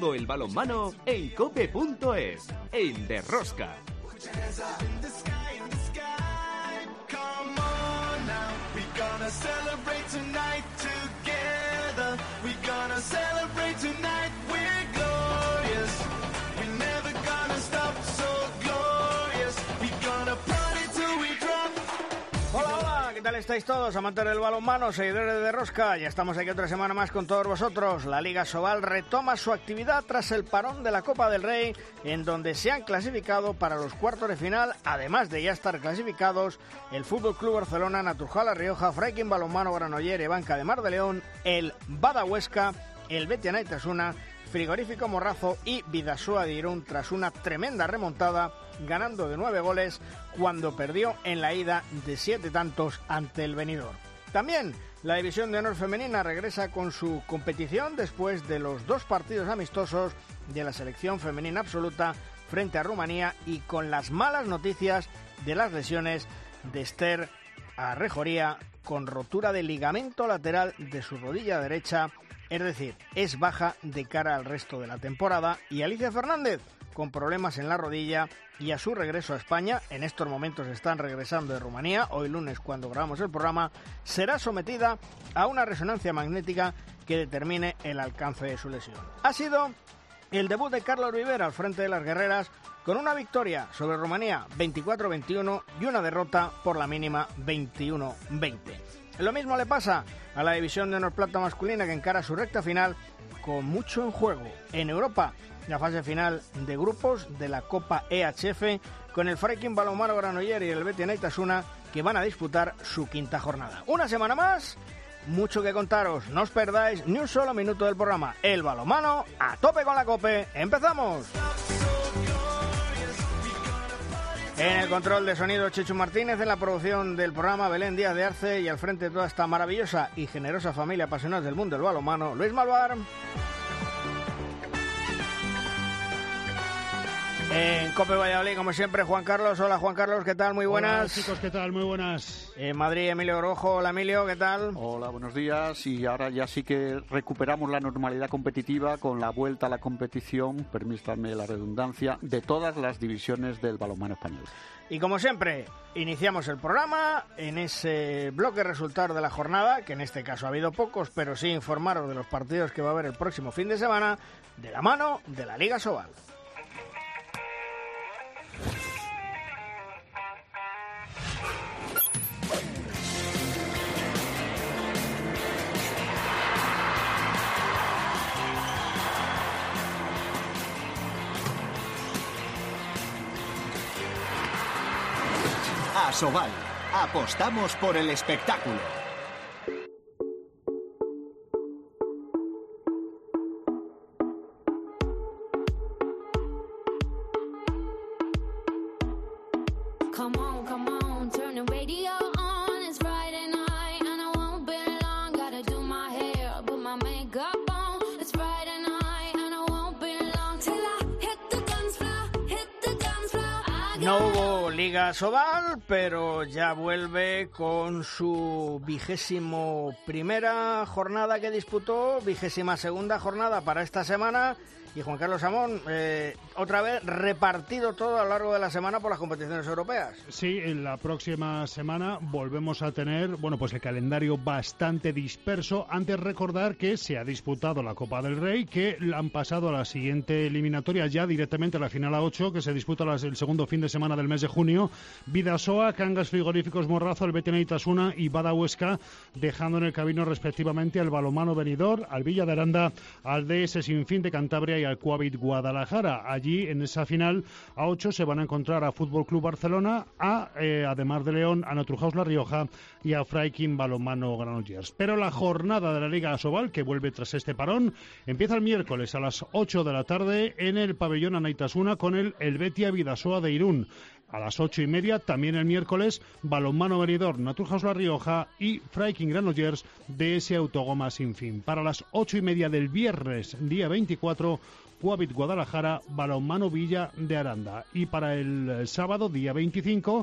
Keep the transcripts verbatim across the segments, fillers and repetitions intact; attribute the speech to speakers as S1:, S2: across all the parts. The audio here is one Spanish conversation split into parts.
S1: todo el balonmano en cope punto es, en Derrosca.
S2: ¿Qué tal estáis todos, amantes del balonmano, seguidores de Derrosca? Ya estamos aquí otra semana más con todos vosotros. La Liga Sobal retoma su actividad tras el parón de la Copa del Rey, en donde se han clasificado para los cuartos de final, además de ya estar clasificados, el F C Barcelona, Naturjala Rioja, Freikin Balonmano Granollers, Banca de Mar de León, el Bada Huesca, el Betia Naitasuna, Frigorífico Morrazo y Bidasoa de Irún, tras una tremenda remontada, ganando de nueve goles cuando perdió en la ida de siete tantos ante el Benidorm. También la División de Honor Femenina regresa con su competición después de los dos partidos amistosos de la selección femenina absoluta frente a Rumanía, y con las malas noticias de las lesiones de Esther Arrejoría, con rotura de ligamento lateral de su rodilla derecha, es decir, es baja de cara al resto de la temporada, y Alicia Fernández, con problemas en la rodilla y a su regreso a España, en estos momentos están regresando de Rumanía, hoy lunes cuando grabamos el programa, será sometida a una resonancia magnética que determine el alcance de su lesión. Ha sido el debut de Carlos Rivera al frente de las guerreras, con una victoria sobre Rumanía veinticuatro veintiuno y una derrota por la mínima veintiuno veinte. Lo mismo le pasa a la División de Honor Plata masculina, que encara su recta final con mucho en juego. En Europa, la fase final de grupos de la Copa E H F, con el Freikin Balonmano Granollers y el Betia Naitasuna, que van a disputar su quinta jornada. Una semana más, mucho que contaros. No os perdáis ni un solo minuto del programa. El balonmano a tope con la COPE. ¡Empezamos! En el control de sonido, Chechu Martínez; en la producción del programa, Belén Díaz de Arce; y al frente de toda esta maravillosa y generosa familia apasionada del mundo del balonmano, Luis Malvar. En COPE Valladolid, como siempre, Juan Carlos. Hola, Juan Carlos, ¿qué tal? Muy buenas.
S3: Hola, chicos, ¿qué tal? Muy buenas.
S2: En Madrid, Emilio Rojo. Hola, Emilio, ¿qué tal?
S4: Hola, buenos días. Y ahora ya sí que recuperamos la normalidad competitiva con la vuelta a la competición, permítanme la redundancia, de todas las divisiones del balonmano español.
S2: Y como siempre, iniciamos el programa en ese bloque resultado de la jornada, que en este caso ha habido pocos, pero sí informaros de los partidos que va a haber el próximo fin de semana, de la mano de la Liga Sobal.
S5: Asobal, apostamos por el espectáculo.
S2: No hubo Liga Sobal, pero ya vuelve con su vigésimo primera jornada que disputó, vigésima segunda jornada para esta semana. Y Juan Carlos Amón, eh, otra vez repartido todo a lo largo de la semana por las competiciones europeas.
S3: Sí, en la próxima semana volvemos a tener, bueno, pues el calendario bastante disperso. Antes recordar que se ha disputado la Copa del Rey, que han pasado a la siguiente eliminatoria, ya directamente a la final a ocho, que se disputa el segundo fin de semana del mes de junio. Bidasoa, Cangas Frigoríficos Morrazo, el Betia Naitasuna y Bada Huesca, dejando en el camino respectivamente al Balonmano Benidorm, al Villa de Aranda, al D S Sinfín de Cantabria y al Coavit Guadalajara. Allí, en esa final a ocho, se van a encontrar a Fútbol Club Barcelona, a eh, además de León, a Naturhaus La Rioja y a Freikin Balonmano Granollers. Pero la jornada de la Liga Asobal, que vuelve tras este parón, empieza el miércoles a las ocho de la tarde en el pabellón Anaitasuna con el Helvetia Bidasoa de Irún. A las ocho y media, también el miércoles, Balonmano Benidorm, Naturhaus La Rioja y Freikin Granollers de ese Autogoma Sinfín. Para las ocho y media del viernes, día veinticuatro, Coavit Guadalajara, Balonmano Villa de Aranda. Y para el sábado, día veinticinco,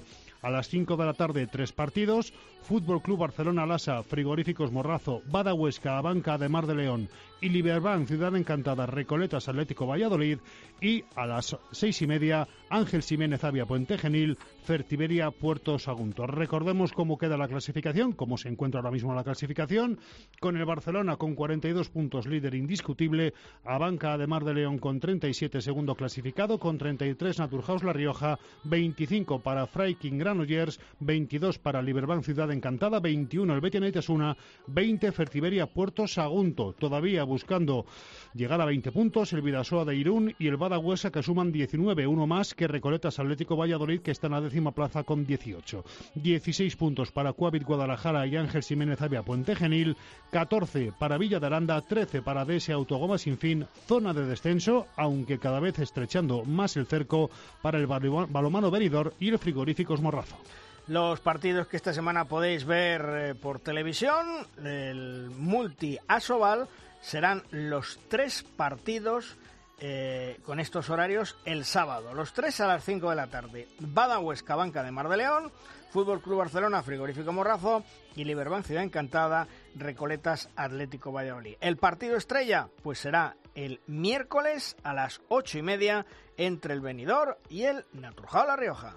S3: A las cinco de la tarde, tres partidos. Fútbol Club Barcelona Lasa, Frigoríficos Morrazo, Bada Huesca, Abanca de Mar de León y Liberbank Ciudad Encantada, Recoletas Atlético Valladolid. Y a las seis y media, Ángel Ximénez Avia Puente Genil, Fertiberia Puerto Sagunto. Recordemos cómo queda la clasificación, cómo se encuentra ahora mismo la clasificación, con el Barcelona con cuarenta y dos puntos, líder indiscutible, Abanca de Mar de León con treinta y siete, segundo clasificado, con treinta y tres Naturhaus La Rioja, veinticinco para Freiking Granollers, veintidós para Liberbank Ciudad Encantada, veintiuno el Betia Naitasuna, veinte Fertiberia Puerto Sagunto, todavía buscando llegar a veinte puntos el Vidasoa de Irún y el Bada Huesca, que suman diecinueve, uno más que Recoletas Atlético Valladolid, que está en la décima plaza con dieciocho. dieciséis puntos para Cuavit Guadalajara y Ángel Ximénez Avia Puente Genil, catorce para Villa de Aranda, trece para D S Autogoma Sin Fin, zona de descenso, aunque cada vez estrechando más el cerco para el Balonmano Benidorm y el Frigoríficos Morrazo.
S2: Los partidos que esta semana podéis ver eh, por televisión, el Multi Asobal, serán los tres partidos eh, con estos horarios el sábado. Los tres a las cinco de la tarde. Bada Huesca, Banca de Mar de León, Fútbol Club Barcelona, Frigorífico Morrazo y Liberbank Ciudad Encantada, Recoletas Atlético Valladolid. El partido estrella pues será el miércoles a las ocho y media entre el Benidorm y el Naturhaus La Rioja.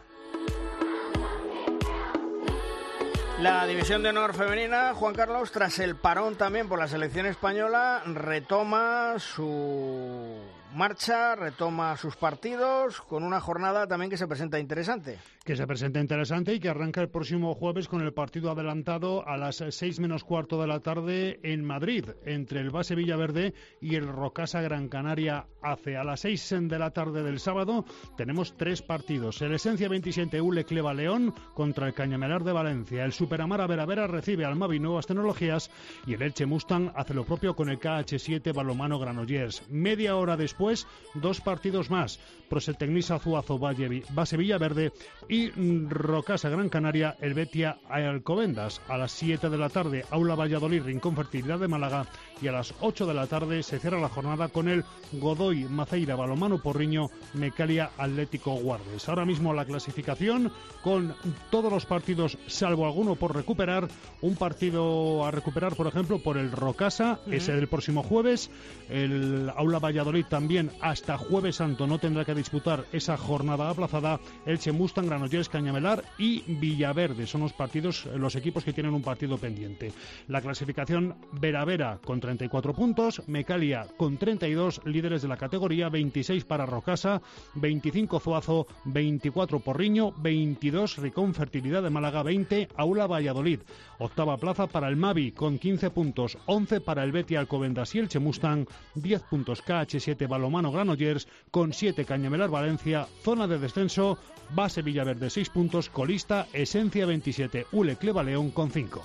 S2: La división de honor femenina, Juan Carlos, tras el parón también por la selección española, retoma su marcha, retoma sus partidos con una jornada también que se presenta interesante.
S3: Que se presenta interesante y que arranca el próximo jueves con el partido adelantado a las seis menos cuarto de la tarde en Madrid, entre el Base Villaverde y el Rocasa Gran Canaria A C. A las seis de la tarde del sábado tenemos tres partidos. El Esencia veintisiete Ule Cleva León contra el Cañamelar de Valencia. El Superamara Vera Vera recibe al Mavi Nuevas Tecnologías y el Elche Mustang hace lo propio con el K H siete Balonmano Granollers. Media hora después, dos partidos más. Prosetecnisa Zuazo Valle, Base Villaverde y Rocasa Gran Canaria, el Betia Alcobendas. A las siete de la tarde, Aula Valladolid, Rincón Fertilidad de Málaga, y a las ocho de la tarde se cierra la jornada con el Godoy Maceira Balonmano Porriño, Mecalia Atlético Guardes. Ahora mismo la clasificación con todos los partidos salvo alguno por recuperar. Un partido a recuperar, por ejemplo, por el Rocasa, uh-huh. ese del próximo jueves. El Aula Valladolid también hasta Jueves Santo no tendrá que disputar esa jornada aplazada. Elche Mustang, Granollers, Cañamelar y Villaverde son los partidos, los equipos que tienen un partido pendiente. La clasificación Vera Vera con treinta y cuatro puntos, Mecalia con treinta y dos, líderes de la categoría, veintiséis para Rocasa, veinticinco Zuazo, veinticuatro Porriño, veintidós Ricón Fertilidad de Málaga, veinte Aula Valladolid. Octava plaza para el Mavi con quince puntos, once para el Betia Alcobendas y Elche Mustang, diez puntos K H siete Balonmano Granollers, con siete Cañamelar Valencia, zona de descenso, Base Villaverde seis puntos, colista Esencia veintisiete, Ule Cleva León con cinco.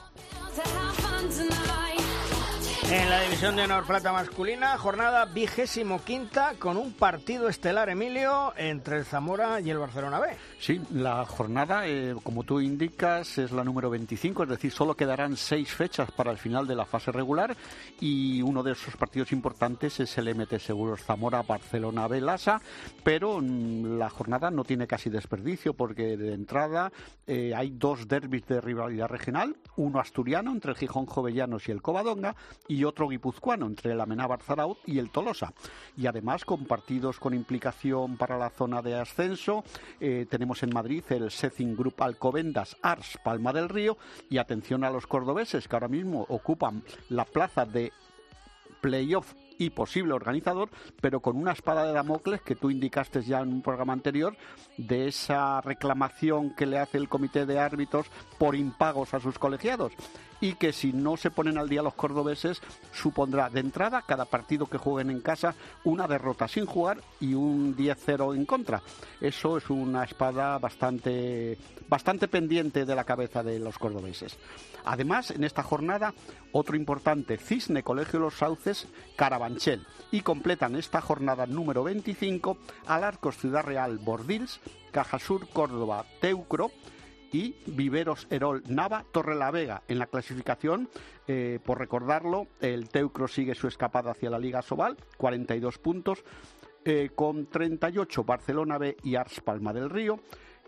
S2: En la división de honor plata masculina, jornada vigésimo quinta con un partido estelar, Emilio, entre el Zamora y el Barcelona B.
S4: Sí, la jornada, eh, como tú indicas, es la número veinticinco, es decir, solo quedarán seis fechas para el final de la fase regular y uno de esos partidos importantes es el M T Seguros Zamora Barcelona B Lasa, pero mm, la jornada no tiene casi desperdicio porque de entrada eh, hay dos derbis de rivalidad regional, uno asturiano entre el Gijón Jovellanos y el Covadonga y otro guipuzcoano entre el Amenábar Zarauz y el Tolosa. Y además con partidos con implicación para la zona de ascenso, eh, tenemos en Madrid el Secing Group Alcobendas Ars Palma del Río y atención a los cordobeses que ahora mismo ocupan la plaza de playoff y posible organizador, pero con una espada de Damocles que tú indicaste ya en un programa anterior de esa reclamación que le hace el comité de árbitros por impagos a sus colegiados y que si no se ponen al día los cordobeses supondrá de entrada cada partido que jueguen en casa una derrota sin jugar y un diez cero en contra. Eso es una espada bastante, bastante pendiente de la cabeza de los cordobeses. Además, en esta jornada, otro importante, Cisne Colegio Los Sauces, Carabanchel. Y completan esta jornada número veinticinco, Alarcos Ciudad Real, Bordils, Cajasur Córdoba, Teucro y Viveros Herol Nava, Torrelavega. En la clasificación, eh, por recordarlo, el Teucro sigue su escapada hacia la Liga Sobal, cuarenta y dos puntos, eh, con treinta y ocho Barcelona B y Ars Palma del Río.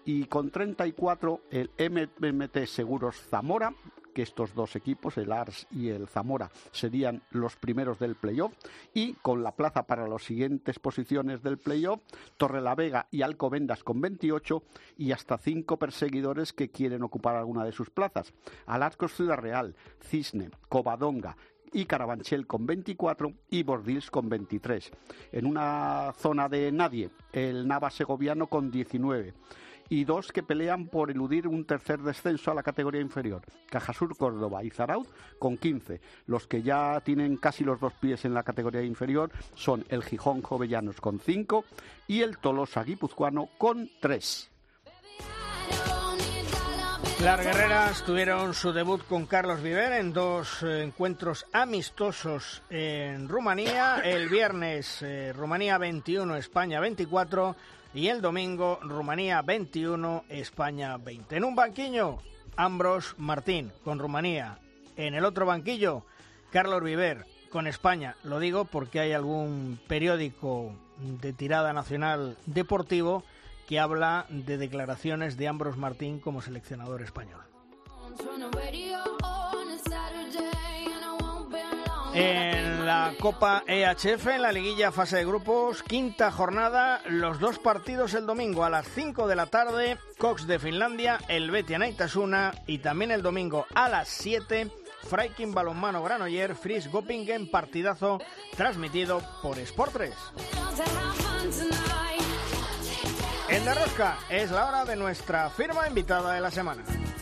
S4: Y con treinta y cuatro el M M T Seguros Zamora, que estos dos equipos, el Ars y el Zamora, serían los primeros del playoff, y con la plaza para las siguientes posiciones del playoff, Torrelavega y Alcobendas con veintiocho, y hasta cinco perseguidores que quieren ocupar alguna de sus plazas: Alarcos Ciudad Real, Cisne, Covadonga y Carabanchel con veinticuatro y Bordils con veintitrés. En una zona de nadie, el Nava Segoviano con diecinueve. Y dos que pelean por eludir un tercer descenso a la categoría inferior: Cajasur Córdoba y Zarauz con quince. Los que ya tienen casi los dos pies en la categoría inferior son el Gijón Jovellanos con cinco y el Tolosa Guipuzcoano con tres.
S2: Las guerreras tuvieron su debut con Carlos Viver en dos eh, encuentros amistosos en Rumanía. El viernes eh, Rumanía veintiuno, España veinticuatro, y el domingo Rumanía veintiuno, España veinte. En un banquillo, Ambros Martín con Rumanía. En el otro banquillo, Carlos Viver con España. Lo digo porque hay algún periódico de tirada nacional deportivo que habla de declaraciones de Ambros Martín como seleccionador español. En la Copa E H F, en la liguilla fase de grupos, quinta jornada, los dos partidos el domingo a las cinco de la tarde, Cox de Finlandia, Helvetia Neitasuna, y también el domingo a las siete, Freikin Balonmano Granollers, Fris Göppingen, partidazo transmitido por Sport tres. En De Rosca es la hora de nuestra firma invitada de la semana.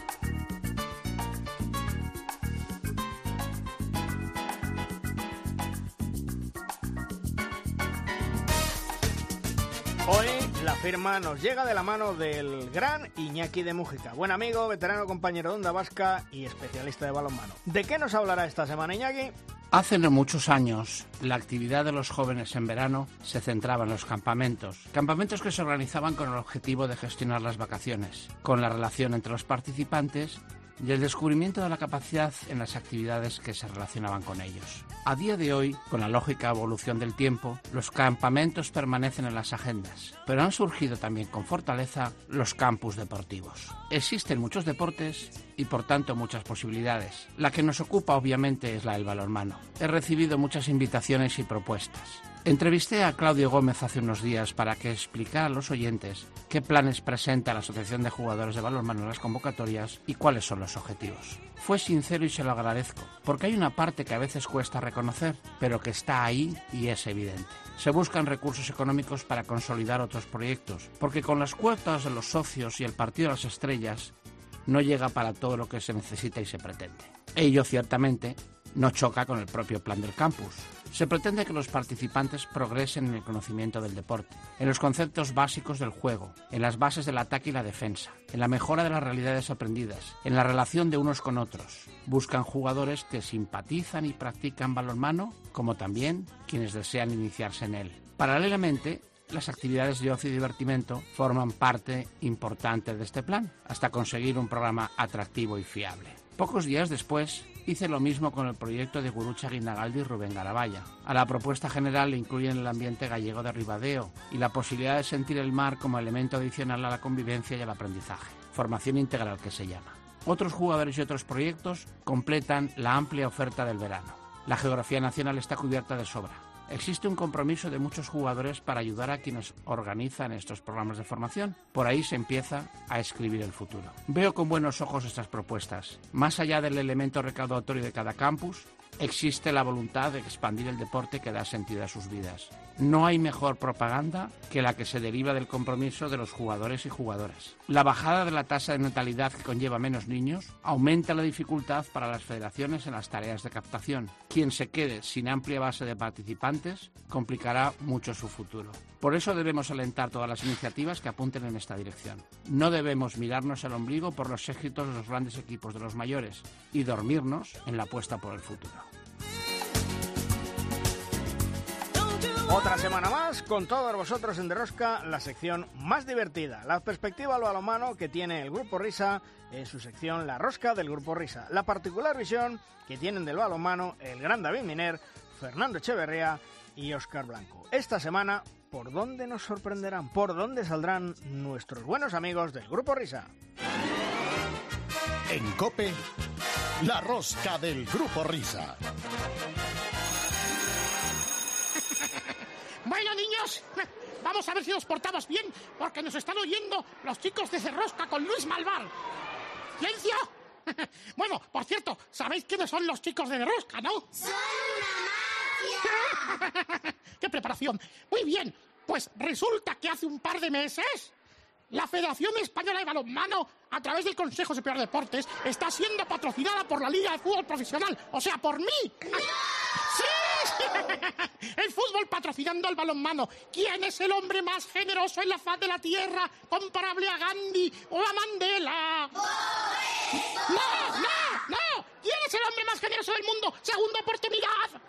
S2: Hoy la firma nos llega de la mano del gran Iñaki de Mújica, buen amigo, veterano compañero de Onda Vasca y especialista de balonmano. ¿De qué nos hablará esta semana, Iñaki?
S6: Hace no muchos años, la actividad de los jóvenes en verano se centraba en los campamentos. Campamentos que se organizaban con el objetivo de gestionar las vacaciones, con la relación entre los participantes y el descubrimiento de la capacidad en las actividades que se relacionaban con ellos. A día de hoy, con la lógica evolución del tiempo, los campamentos permanecen en las agendas, pero han surgido también con fortaleza los campus deportivos. Existen muchos deportes y por tanto muchas posibilidades. La que nos ocupa obviamente es la del balonmano. He recibido muchas invitaciones y propuestas. Entrevisté a Claudio Gómez hace unos días para que explicara a los oyentes qué planes presenta la Asociación de Jugadores de Balonmano en las convocatorias y cuáles son los objetivos. Fue sincero y se lo agradezco, porque hay una parte que a veces cuesta reconocer, pero que está ahí y es evidente. Se buscan recursos económicos para consolidar otros proyectos, porque con las cuotas de los socios y el partido de las estrellas no llega para todo lo que se necesita y se pretende. Ello, ciertamente, no choca con el propio plan del campus. Se pretende que los participantes progresen en el conocimiento del deporte, en los conceptos básicos del juego, en las bases del ataque y la defensa, en la mejora de las realidades aprendidas, en la relación de unos con otros. Buscan jugadores que simpatizan y practican balonmano, como también quienes desean iniciarse en él. Paralelamente, las actividades de ocio y divertimento forman parte importante de este plan, hasta conseguir un programa atractivo y fiable. Pocos días después, hice lo mismo con el proyecto de Gurutza Guindagaldi y Rubén Garabaya. A la propuesta general le incluyen el ambiente gallego de Ribadeo y la posibilidad de sentir el mar como elemento adicional a la convivencia y al aprendizaje. Formación integral que se llama. Otros jugadores y otros proyectos completan la amplia oferta del verano. La geografía nacional está cubierta de sobra. Existe un compromiso de muchos jugadores para ayudar a quienes organizan estos programas de formación. Por ahí se empieza a escribir el futuro. Veo con buenos ojos estas propuestas. Más allá del elemento recaudatorio de cada campus, existe la voluntad de expandir el deporte que da sentido a sus vidas. No hay mejor propaganda que la que se deriva del compromiso de los jugadores y jugadoras. La bajada de la tasa de natalidad que conlleva menos niños aumenta la dificultad para las federaciones en las tareas de captación. Quien se quede sin amplia base de participantes complicará mucho su futuro. Por eso debemos alentar todas las iniciativas que apunten en esta dirección. No debemos mirarnos el ombligo por los éxitos de los grandes equipos de los mayores y dormirnos en la apuesta por el futuro.
S2: Otra semana más con todos vosotros en De Rosca, la sección más divertida, la perspectiva al balonmano que tiene el Grupo Risa en su sección La Rosca del Grupo Risa, la particular visión que tienen del balonmano el gran David Miner, Fernando Echeverría y Óscar Blanco. Esta semana ¿por dónde nos sorprenderán? ¿Por dónde saldrán nuestros buenos amigos del Grupo Risa?
S7: En COPE, la rosca del Grupo Risa.
S8: Bueno, niños, vamos a ver si nos portamos bien, porque nos están oyendo los chicos de Cerrosca con Luis Malvar. ¡Silencio! Bueno, por cierto, ¿sabéis quiénes son los chicos de Cerrosca, no?
S9: ¡Son una mafia!
S8: ¡Qué preparación! Muy bien, pues resulta que hace un par de meses la Federación Española de Balonmano, a través del Consejo Superior de Deportes, está siendo patrocinada por la Liga de Fútbol Profesional, o sea, por mí. ¡No! ¡Sí! El fútbol patrocinando al balonmano. ¿Quién es el hombre más generoso en la faz de la tierra, comparable a Gandhi o a Mandela? ¡No, no, no! ¿Quién es el hombre más generoso del mundo? Segunda oportunidad.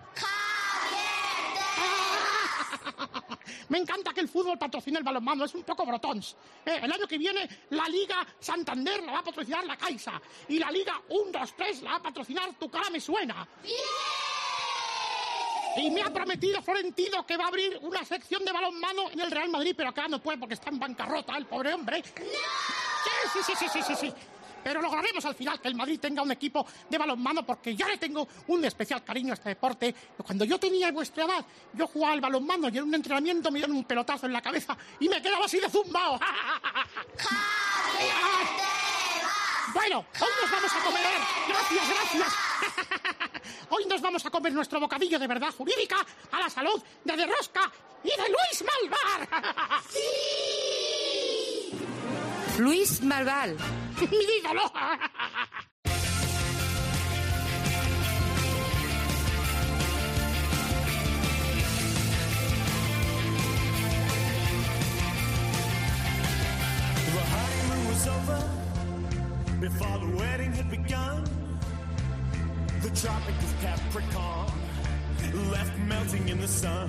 S8: Me encanta que el fútbol patrocine el balonmano, es un poco brotons. Eh, el año que viene la Liga Santander la va a patrocinar la Caixa y la Liga uno dos tres la va a patrocinar Tu Cara Me Suena. ¡Bien! Y me ha prometido Florentino que va a abrir una sección de balonmano en el Real Madrid, pero acá no puede porque está en bancarrota el pobre hombre. ¡No! Sí, sí, sí, sí, sí, sí. Pero lograremos al final que el Madrid tenga un equipo de balonmano, porque yo le tengo un especial cariño a este deporte. Cuando yo tenía vuestra edad, yo jugaba al balonmano y en un entrenamiento me dieron un pelotazo en la cabeza y me quedaba así de zumbao. Bueno, hoy nos vamos a comer. Gracias, gracias. Hoy nos vamos a comer nuestro bocadillo de verdad jurídica a la salud de De Rosca y de Luis Malvar.
S9: ¡Sí!
S10: Luis Malvar.
S8: ¡Mi ídolo!
S11: The honeymoon was over before the wedding had begun. The Tropic of Capricorn left melting in the sun.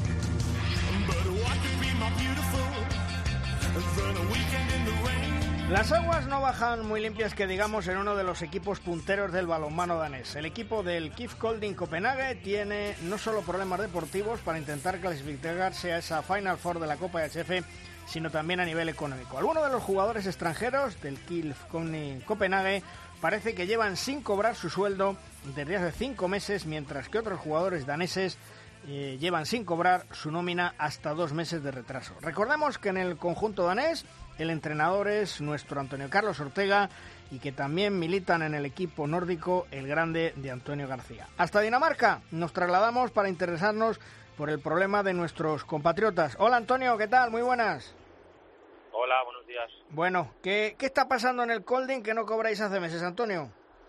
S11: But what could be more beautiful than a weekend in the rain?
S2: Las aguas no bajan muy limpias, que digamos, en uno de los equipos punteros del balonmano danés. El equipo del KIF Kolding Copenhague tiene no solo problemas deportivos para intentar clasificarse a esa Final Four de la Copa H F, sino también a nivel económico. Algunos de los jugadores extranjeros del KIF Kolding Copenhague parece que llevan sin cobrar su sueldo desde hace cinco meses, mientras que otros jugadores daneses eh, llevan sin cobrar su nómina hasta dos meses de retraso. Recordemos que en el conjunto danés el entrenador es nuestro Antonio Carlos Ortega y que también militan en el equipo nórdico el grande de Antonio García. Hasta Dinamarca nos trasladamos para interesarnos por el problema de nuestros compatriotas. Hola Antonio, ¿qué tal? Muy buenas.
S12: Hola, buenos días.
S2: Bueno, ¿qué, qué está pasando en el Kolding que no cobráis hace meses, Antonio?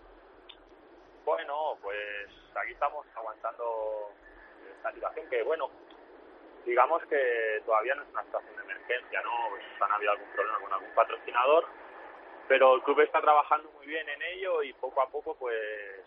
S12: Bueno, pues aquí estamos aguantando esta situación que, bueno, digamos que todavía no es una situación de emergencia, ¿no? Pues han habido algún problema con algún patrocinador, pero el club está trabajando muy bien en ello y poco a poco pues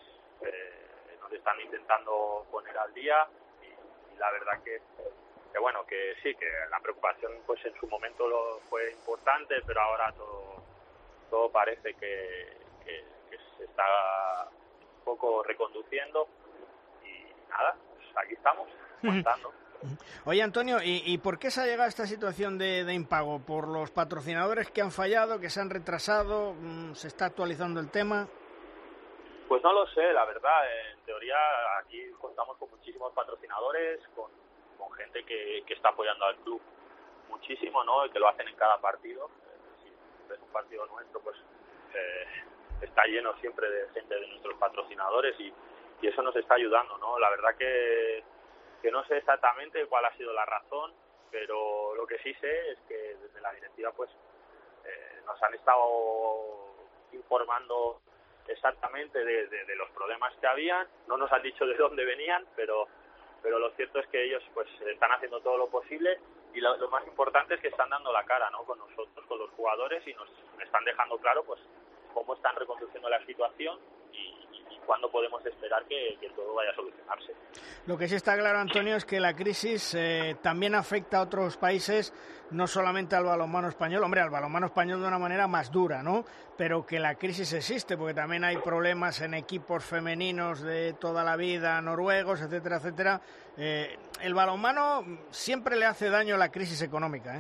S12: eh, nos están intentando poner al día y, y la verdad que, que bueno, que sí, que la preocupación pues en su momento lo fue importante, pero ahora todo todo parece que, que, que se está un poco reconduciendo y nada, pues aquí estamos, aguantando.
S2: Oye Antonio, ¿y, ¿y por qué se ha llegado a esta situación de, de impago? ¿Por los patrocinadores que han fallado, que se han retrasado? ¿Se está actualizando el tema?
S12: Pues no lo sé, la verdad. En teoría aquí contamos con muchísimos patrocinadores, con, con gente que, que está apoyando al club muchísimo, ¿no? Y que lo hacen en cada partido. Si ves un partido nuestro, pues eh, está lleno siempre de gente de nuestros patrocinadores y, y eso nos está ayudando, ¿no? La verdad que que no sé exactamente cuál ha sido la razón, pero lo que sí sé es que desde la directiva pues eh, nos han estado informando exactamente de, de, de los problemas que habían. No nos han dicho de dónde venían, pero pero lo cierto es que ellos pues están haciendo todo lo posible y lo, lo más importante es que están dando la cara, ¿no? Con nosotros, con los jugadores, y nos están dejando claro pues cómo están reconduciendo la situación y, y, y cuándo podemos esperar intentar que, que todo vaya a solucionarse.
S2: Lo que sí está claro, Antonio, es que la crisis eh, también afecta a otros países, no solamente al balonmano español, hombre, al balonmano español de una manera más dura, ¿no? Pero que la crisis existe, porque también hay problemas en equipos femeninos de toda la vida, noruegos, etcétera, etcétera. Eh, el balonmano siempre le hace daño a la crisis económica, ¿eh?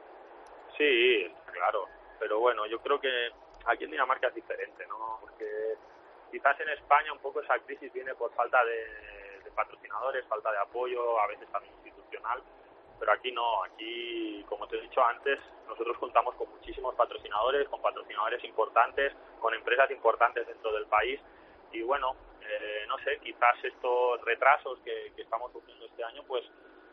S12: Sí, claro, pero bueno, yo creo que aquí en Dinamarca es diferente, ¿no? Porque quizás en España un poco esa crisis viene por falta de, de patrocinadores, falta de apoyo, a veces también institucional, pero aquí no, aquí, como te he dicho antes, nosotros contamos con muchísimos patrocinadores, con patrocinadores importantes, con empresas importantes dentro del país, y bueno, eh, no sé, quizás estos retrasos que, que estamos sufriendo este año, pues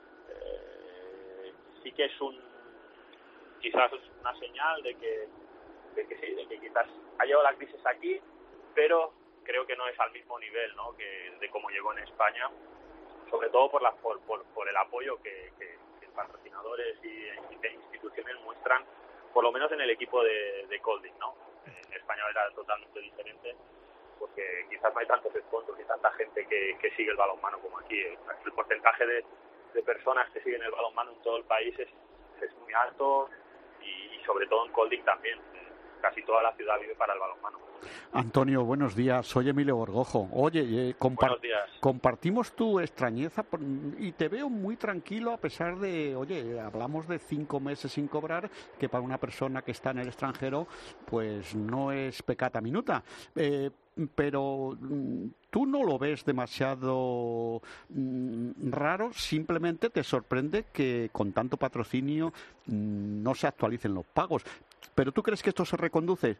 S12: eh, sí que es un, quizás es una señal de que, de que sí, de que quizás ha llegado la crisis aquí, pero creo que no es al mismo nivel, ¿no?, que de cómo llegó en España, sobre todo por la por, por, por el apoyo que, que, que patrocinadores y, y instituciones muestran, por lo menos en el equipo de, de Kolding, ¿no? En España era totalmente diferente, porque quizás no hay tantos sponsors y tanta gente que, que sigue el balonmano como aquí. El porcentaje de, de personas que siguen el balonmano en todo el país es, es muy alto, y, y sobre todo en Kolding también. Casi toda la ciudad vive para el balonmano.
S4: Antonio, buenos días. Soy Emilio Borgojo. Oye, eh, compar-
S12: buenos días.
S4: compartimos tu extrañeza por, y te veo muy tranquilo a pesar de, oye, hablamos de cinco meses sin cobrar, que para una persona que está en el extranjero, pues no es peccata minuta. Eh, pero tú no lo ves demasiado mm, raro, simplemente te sorprende que con tanto patrocinio mm, no se actualicen los pagos. ¿Pero tú crees que esto se reconduce?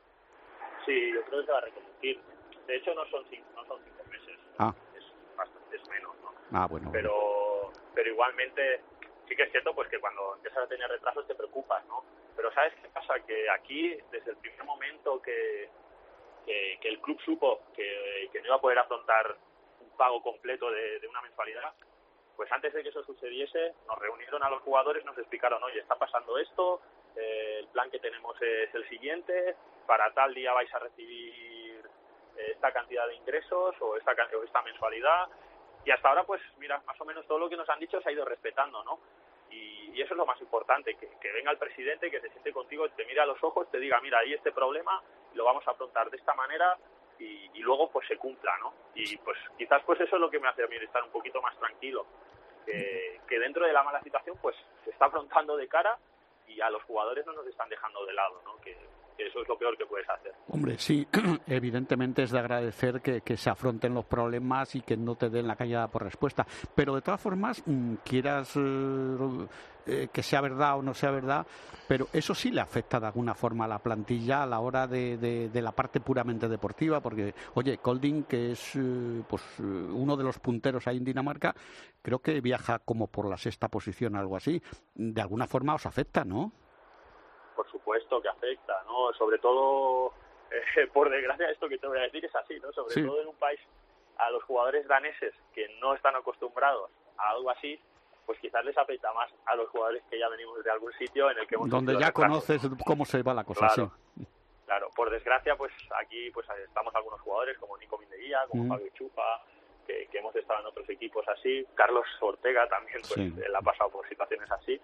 S12: Sí, yo creo que se va a reconducir. De hecho, no son cinco, no son cinco meses.
S4: Ah.
S12: Es bastante es menos, ¿no?
S4: Ah, bueno.
S12: Pero,
S4: bueno.
S12: pero igualmente, sí que es cierto pues que cuando empiezas a tener retrasos te preocupas, ¿no? Pero ¿sabes qué pasa? Que aquí, desde el primer momento que, que, que el club supo que, que no iba a poder afrontar un pago completo de, de una mensualidad, pues antes de que eso sucediese, nos reunieron a los jugadores, nos explicaron, oye, está pasando esto, eh, el plan que tenemos es el siguiente, para tal día vais a recibir esta cantidad de ingresos o esta, o esta mensualidad, y hasta ahora, pues mira, más o menos todo lo que nos han dicho se ha ido respetando, ¿no? Y, y eso es lo más importante, que, que venga el presidente, que se siente contigo, te mire a los ojos, te diga, mira, hay este problema, lo vamos a afrontar de esta manera, y, y luego pues se cumpla, ¿no? Y pues quizás pues eso es lo que me hace a mí estar un poquito más tranquilo, que, que dentro de la mala situación pues se está afrontando de cara y a los jugadores no nos están dejando de lado, ¿no? Que, que eso es lo peor que puedes hacer.
S4: Hombre, sí, evidentemente es de agradecer que, que se afronten los problemas y que no te den la callada por respuesta. Pero de todas formas, quieras eh, eh, que sea verdad o no sea verdad, pero eso sí le afecta de alguna forma a la plantilla a la hora de, de, de la parte puramente deportiva, porque, oye, Kolding, que es eh, pues uno de los punteros ahí en Dinamarca, creo que viaja como por la sexta posición, algo así. De alguna forma os afecta, ¿no?
S12: Por supuesto que afecta, ¿no? Sobre todo, eh, por desgracia, esto que te voy a decir es así, ¿no? Sobre sí. todo en un país, a los jugadores daneses que no están acostumbrados a algo así, pues quizás les afecta más a los jugadores que ya venimos de algún sitio en el que hemos...
S4: Donde ya
S12: retrasos,
S4: conoces
S12: ¿no?
S4: cómo se va la cosa,
S12: claro,
S4: sí.
S12: Claro, por desgracia, pues aquí pues estamos algunos jugadores como Nico Mindeguía, como mm. Fabio Chupa, que, que hemos estado en otros equipos así. Carlos Ortega también, pues sí. él ha pasado por situaciones así.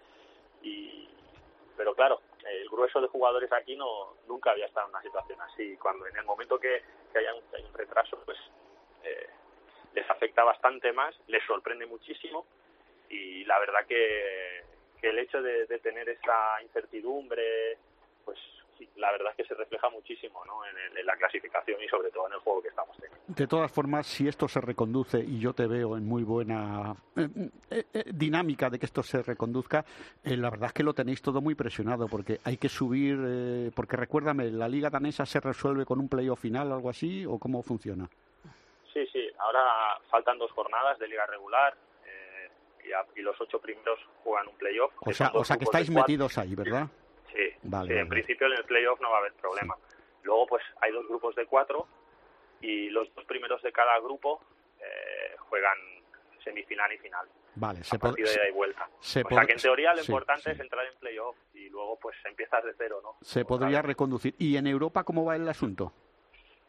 S12: Y pero claro, el grueso de jugadores aquí no nunca había estado en una situación así. Cuando en el momento que, que haya un, hay un retraso, pues eh, les afecta bastante más, les sorprende muchísimo, y la verdad que, que el hecho de, de tener esa incertidumbre, pues sí, la verdad es que se refleja muchísimo, ¿no? en, el, en la clasificación y sobre todo en el juego que estamos teniendo.
S4: De todas formas, si esto se reconduce, y yo te veo en muy buena eh, eh, eh, dinámica de que esto se reconduzca, eh, la verdad es que lo tenéis todo muy presionado, porque hay que subir, eh, porque recuérdame, ¿la liga danesa se resuelve con un playoff final o algo así, o cómo funciona?
S12: Sí, sí, ahora faltan dos jornadas de liga regular, eh, y, a, y los ocho primeros juegan un playoff.
S4: O sea, o sea que estáis metidos ahí, ¿verdad?
S12: Sí,
S4: vale,
S12: sí,
S4: vale.
S12: En principio en el playoff no va a haber problema. Sí. Luego pues hay dos grupos de cuatro y los dos primeros de cada grupo eh, juegan semifinal y final.
S4: Vale, se
S12: a partir de ida y vuelta.
S4: Se
S12: o sea que en teoría lo
S4: sí,
S12: importante
S4: sí.
S12: es entrar en playoff y luego pues empiezas de cero, ¿no?
S4: Se podría reconducir. ¿Y en Europa cómo va el asunto?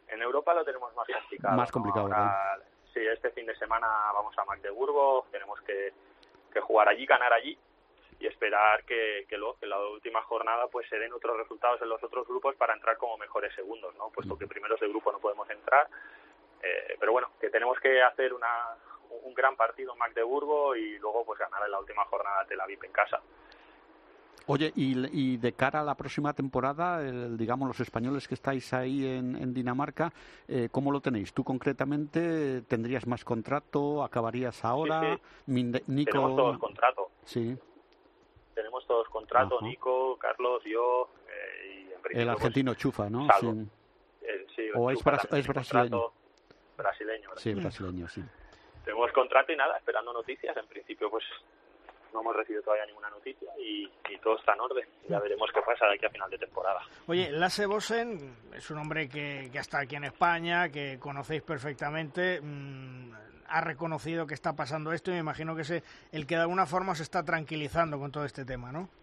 S12: En Europa lo tenemos más complicado.
S4: Más complicado,
S12: ¿no? Ahora, sí, este fin de semana vamos a Magdeburgo, tenemos que, que jugar allí, ganar allí y esperar que, que luego, que la última jornada pues se den otros resultados en los otros grupos para entrar como mejores segundos, ¿no? Puesto que primeros de grupo no podemos entrar. Eh, pero bueno, que tenemos que hacer una, un gran partido en Magdeburgo y luego pues ganar en la última jornada Tel Aviv en casa.
S4: Oye, y, y de cara a la próxima temporada, el, digamos, los españoles que estáis ahí en, en Dinamarca, eh, ¿cómo lo tenéis? ¿Tú concretamente tendrías más contrato? ¿Acabarías ahora?
S12: Sí, sí.
S4: Nico...
S12: Tenemos todos contrato.
S4: Sí.
S12: Tenemos todos contrato,
S4: Ajá.
S12: Nico, Carlos, yo eh, y en principio,
S4: el argentino
S12: pues,
S4: Chufa, ¿no?
S12: Salvo.
S4: Sí.
S12: Eh, sí,
S4: ¿O es,
S12: Chufa
S4: bra
S12: también
S4: es
S12: tiene
S4: brasileño?
S12: contrato. Brasileño, ¿verdad?
S4: Sí, brasileño, sí.
S12: Tenemos contrato y nada, esperando noticias. En principio, pues no hemos recibido todavía ninguna noticia y, y todo está en orden. Ya veremos qué pasa de aquí a final de temporada.
S2: Oye, Lasse Boesen es un hombre que, que está aquí en España, que conocéis perfectamente. Mmm, ha reconocido que está pasando esto y me imagino que es el que de alguna forma se está tranquilizando con todo este tema, ¿no?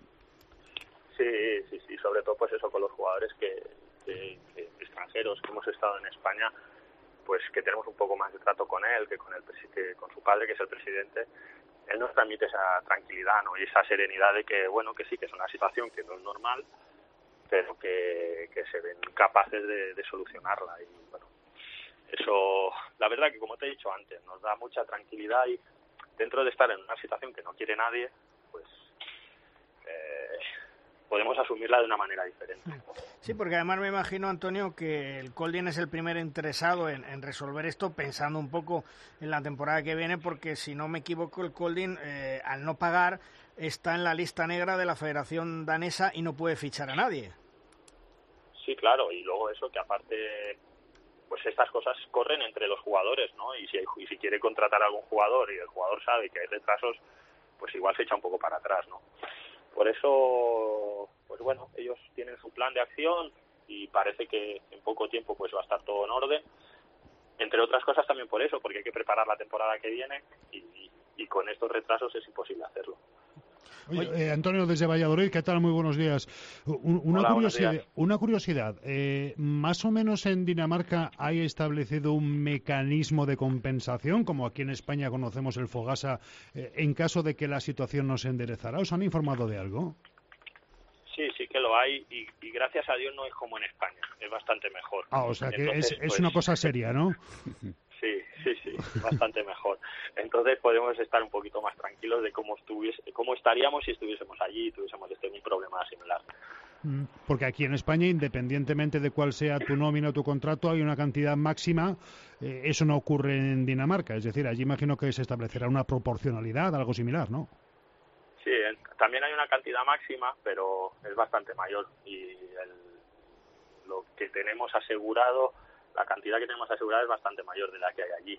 S12: Sí, sí, sí. Sobre todo, pues eso, con los jugadores que, que, que extranjeros que hemos estado en España, pues que tenemos un poco más de trato con él que con el que con su padre, que es el presidente. Él nos transmite esa tranquilidad, ¿no? Y esa serenidad de que, bueno, que sí, que es una situación que no es normal, pero que, que se ven capaces de, de solucionarla. Y bueno, eso, la verdad que como te he dicho antes, nos da mucha tranquilidad y dentro de estar en una situación que no quiere nadie, pues eh, podemos asumirla de una manera diferente.
S2: Sí, porque además me imagino, Antonio, que el Kolding es el primer interesado en, en resolver esto, pensando un poco en la temporada que viene, porque si no me equivoco, el Kolding, eh, al no pagar, está en la lista negra de la Federación Danesa y no puede fichar a nadie.
S12: Sí, claro, y luego eso, que aparte, pues estas cosas corren entre los jugadores, ¿no? Y si, hay, y si quiere contratar a algún jugador y el jugador sabe que hay retrasos, pues igual se echa un poco para atrás, ¿no? Por eso, pues bueno, ellos tienen su plan de acción y parece que en poco tiempo pues va a estar todo en orden. Entre otras cosas también por eso, porque hay que preparar la temporada que viene y, y, y con estos retrasos es imposible hacerlo.
S3: Oye, eh, Antonio, desde Valladolid, ¿qué tal? Muy buenos días. Una
S12: Hola,
S3: curiosidad,
S12: días.
S3: una curiosidad. Eh, ¿Más o menos en Dinamarca hay establecido un mecanismo de compensación, como aquí en España conocemos el Fogasa, eh, en caso de que la situación no se enderezara? ¿Os han informado de algo?
S12: Sí, sí que lo hay y, y gracias a Dios no es como en España, es bastante mejor.
S3: Ah, o sea que
S12: Entonces,
S3: es,
S12: pues,
S3: es una cosa seria, ¿no?
S12: Sí, sí, sí, bastante mejor. Entonces podemos estar un poquito más tranquilos de cómo estuviese, cómo estaríamos si estuviésemos allí y tuviésemos este un problema similar.
S3: Porque aquí en España, independientemente de cuál sea tu nómina o tu contrato, hay una cantidad máxima. Eh, eso no ocurre en Dinamarca. Es decir, allí imagino que se establecerá una proporcionalidad, algo similar, ¿no?
S12: Sí, también hay una cantidad máxima, pero es bastante mayor y el, lo que tenemos asegurado, la cantidad que tenemos asegurada es bastante mayor de la que hay allí.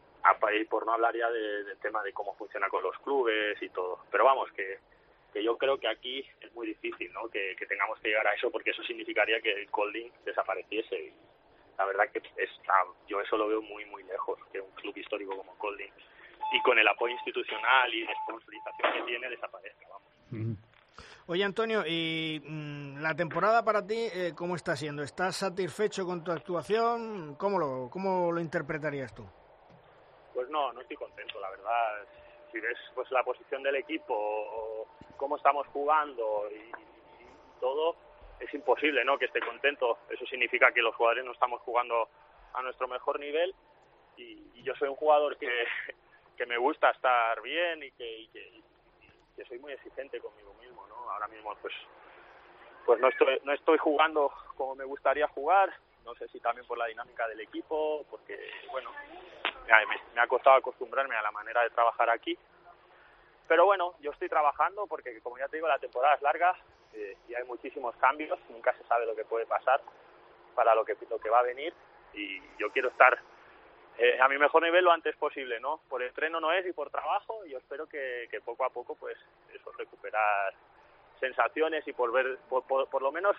S12: Y por no hablar ya de, del tema de cómo funciona con los clubes y todo. Pero vamos, que, que yo creo que aquí es muy difícil, ¿no? Que, que tengamos que llegar a eso, porque eso significaría que el Kolding desapareciese. Y la verdad que es, yo eso lo veo muy, muy lejos, que un club histórico como Kolding, y con el apoyo institucional y la sponsorización que tiene, desaparezca, vamos.
S3: Mm.
S2: Oye, Antonio, y mmm, la temporada para ti, eh, ¿cómo está siendo? ¿Estás satisfecho con tu actuación? ¿Cómo lo, cómo lo interpretarías tú?
S12: Pues no, no estoy contento, la verdad. Si ves pues la posición del equipo, cómo estamos jugando y, y todo, es imposible, ¿no?, que esté contento. Eso significa que los jugadores no estamos jugando a nuestro mejor nivel y, y yo soy un jugador que, que me gusta estar bien y que, y que, y que soy muy exigente conmigo mismo, ¿no? Ahora mismo pues pues no estoy no estoy jugando como me gustaría jugar, no sé si también por la dinámica del equipo, porque bueno, me, me ha costado acostumbrarme a la manera de trabajar aquí, pero bueno, yo estoy trabajando porque como ya te digo, la temporada es larga eh, y hay muchísimos cambios, nunca se sabe lo que puede pasar para lo que lo que va a venir y yo quiero estar Eh, a mi mejor nivel lo antes posible, ¿no? Por entreno no es y por trabajo, y yo espero que, que poco a poco, pues, eso, recuperar sensaciones y por ver, por, por, por lo menos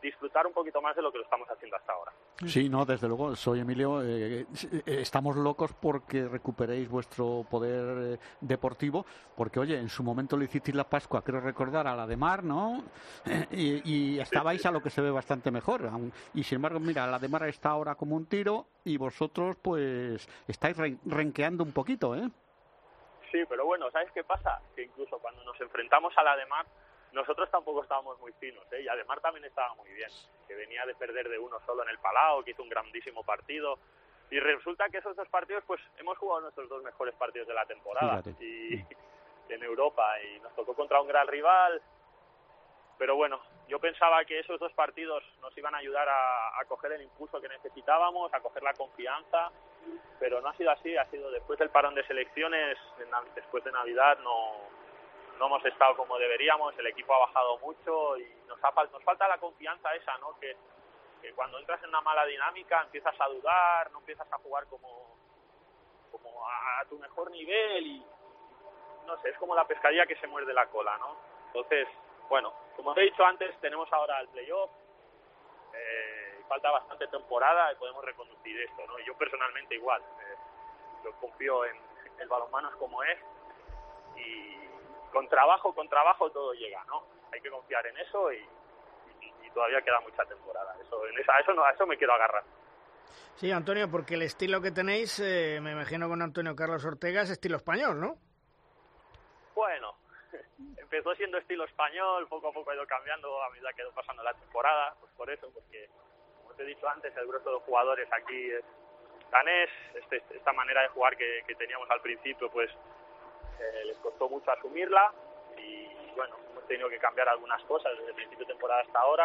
S12: disfrutar un poquito más de lo que lo estamos haciendo hasta ahora.
S4: Sí, no, desde luego, soy Emilio, eh, estamos locos porque recuperéis vuestro poder eh, deportivo, porque oye, en su momento le hicisteis la Pascua, creo recordar, a la de Mar, ¿no? y, y estabais a lo que se ve bastante mejor, y sin embargo, mira, la de Mar está ahora como un tiro y vosotros pues estáis re- renqueando un poquito, ¿eh?
S12: Sí, pero bueno, ¿sabes qué pasa? Que incluso cuando nos enfrentamos a la de Mar, nosotros tampoco estábamos muy finos, ¿eh? Y Ademar también estaba muy bien, que venía de perder de uno solo en el Palau, que hizo un grandísimo partido, y resulta que esos dos partidos, pues hemos jugado nuestros dos mejores partidos de la temporada y en Europa, y nos tocó contra un gran rival, pero bueno, yo pensaba que esos dos partidos nos iban a ayudar a, a coger el impulso que necesitábamos, a coger la confianza, pero no ha sido así, ha sido después del parón de selecciones, después de Navidad no... no hemos estado como deberíamos, el equipo ha bajado mucho y nos, ha, nos falta la confianza esa, ¿no? Que, que cuando entras en una mala dinámica empiezas a dudar, no empiezas a jugar como, como a, a tu mejor nivel y no sé, es como la pescadilla que se muerde la cola, ¿no? Entonces, bueno, como te he dicho antes, tenemos ahora el playoff, eh, falta bastante temporada y podemos reconducir esto, ¿no? Y yo personalmente igual, eh, yo confío en el balonmano como es y con trabajo, con trabajo todo llega, ¿no? Hay que confiar en eso y, y, y todavía queda mucha temporada. Eso, en esa, a eso no, a eso me quiero agarrar.
S2: Sí, Antonio, porque el estilo que tenéis, eh, me imagino con Antonio Carlos Ortega, es estilo español, ¿no?
S12: Bueno, empezó siendo estilo español, poco a poco ha ido cambiando a medida que ha ido pasando la temporada, pues por eso, porque como te he dicho antes, el grueso de jugadores aquí es danés, este, esta manera de jugar que, que teníamos al principio, pues Eh, les costó mucho asumirla y bueno, hemos tenido que cambiar algunas cosas desde el principio de temporada hasta ahora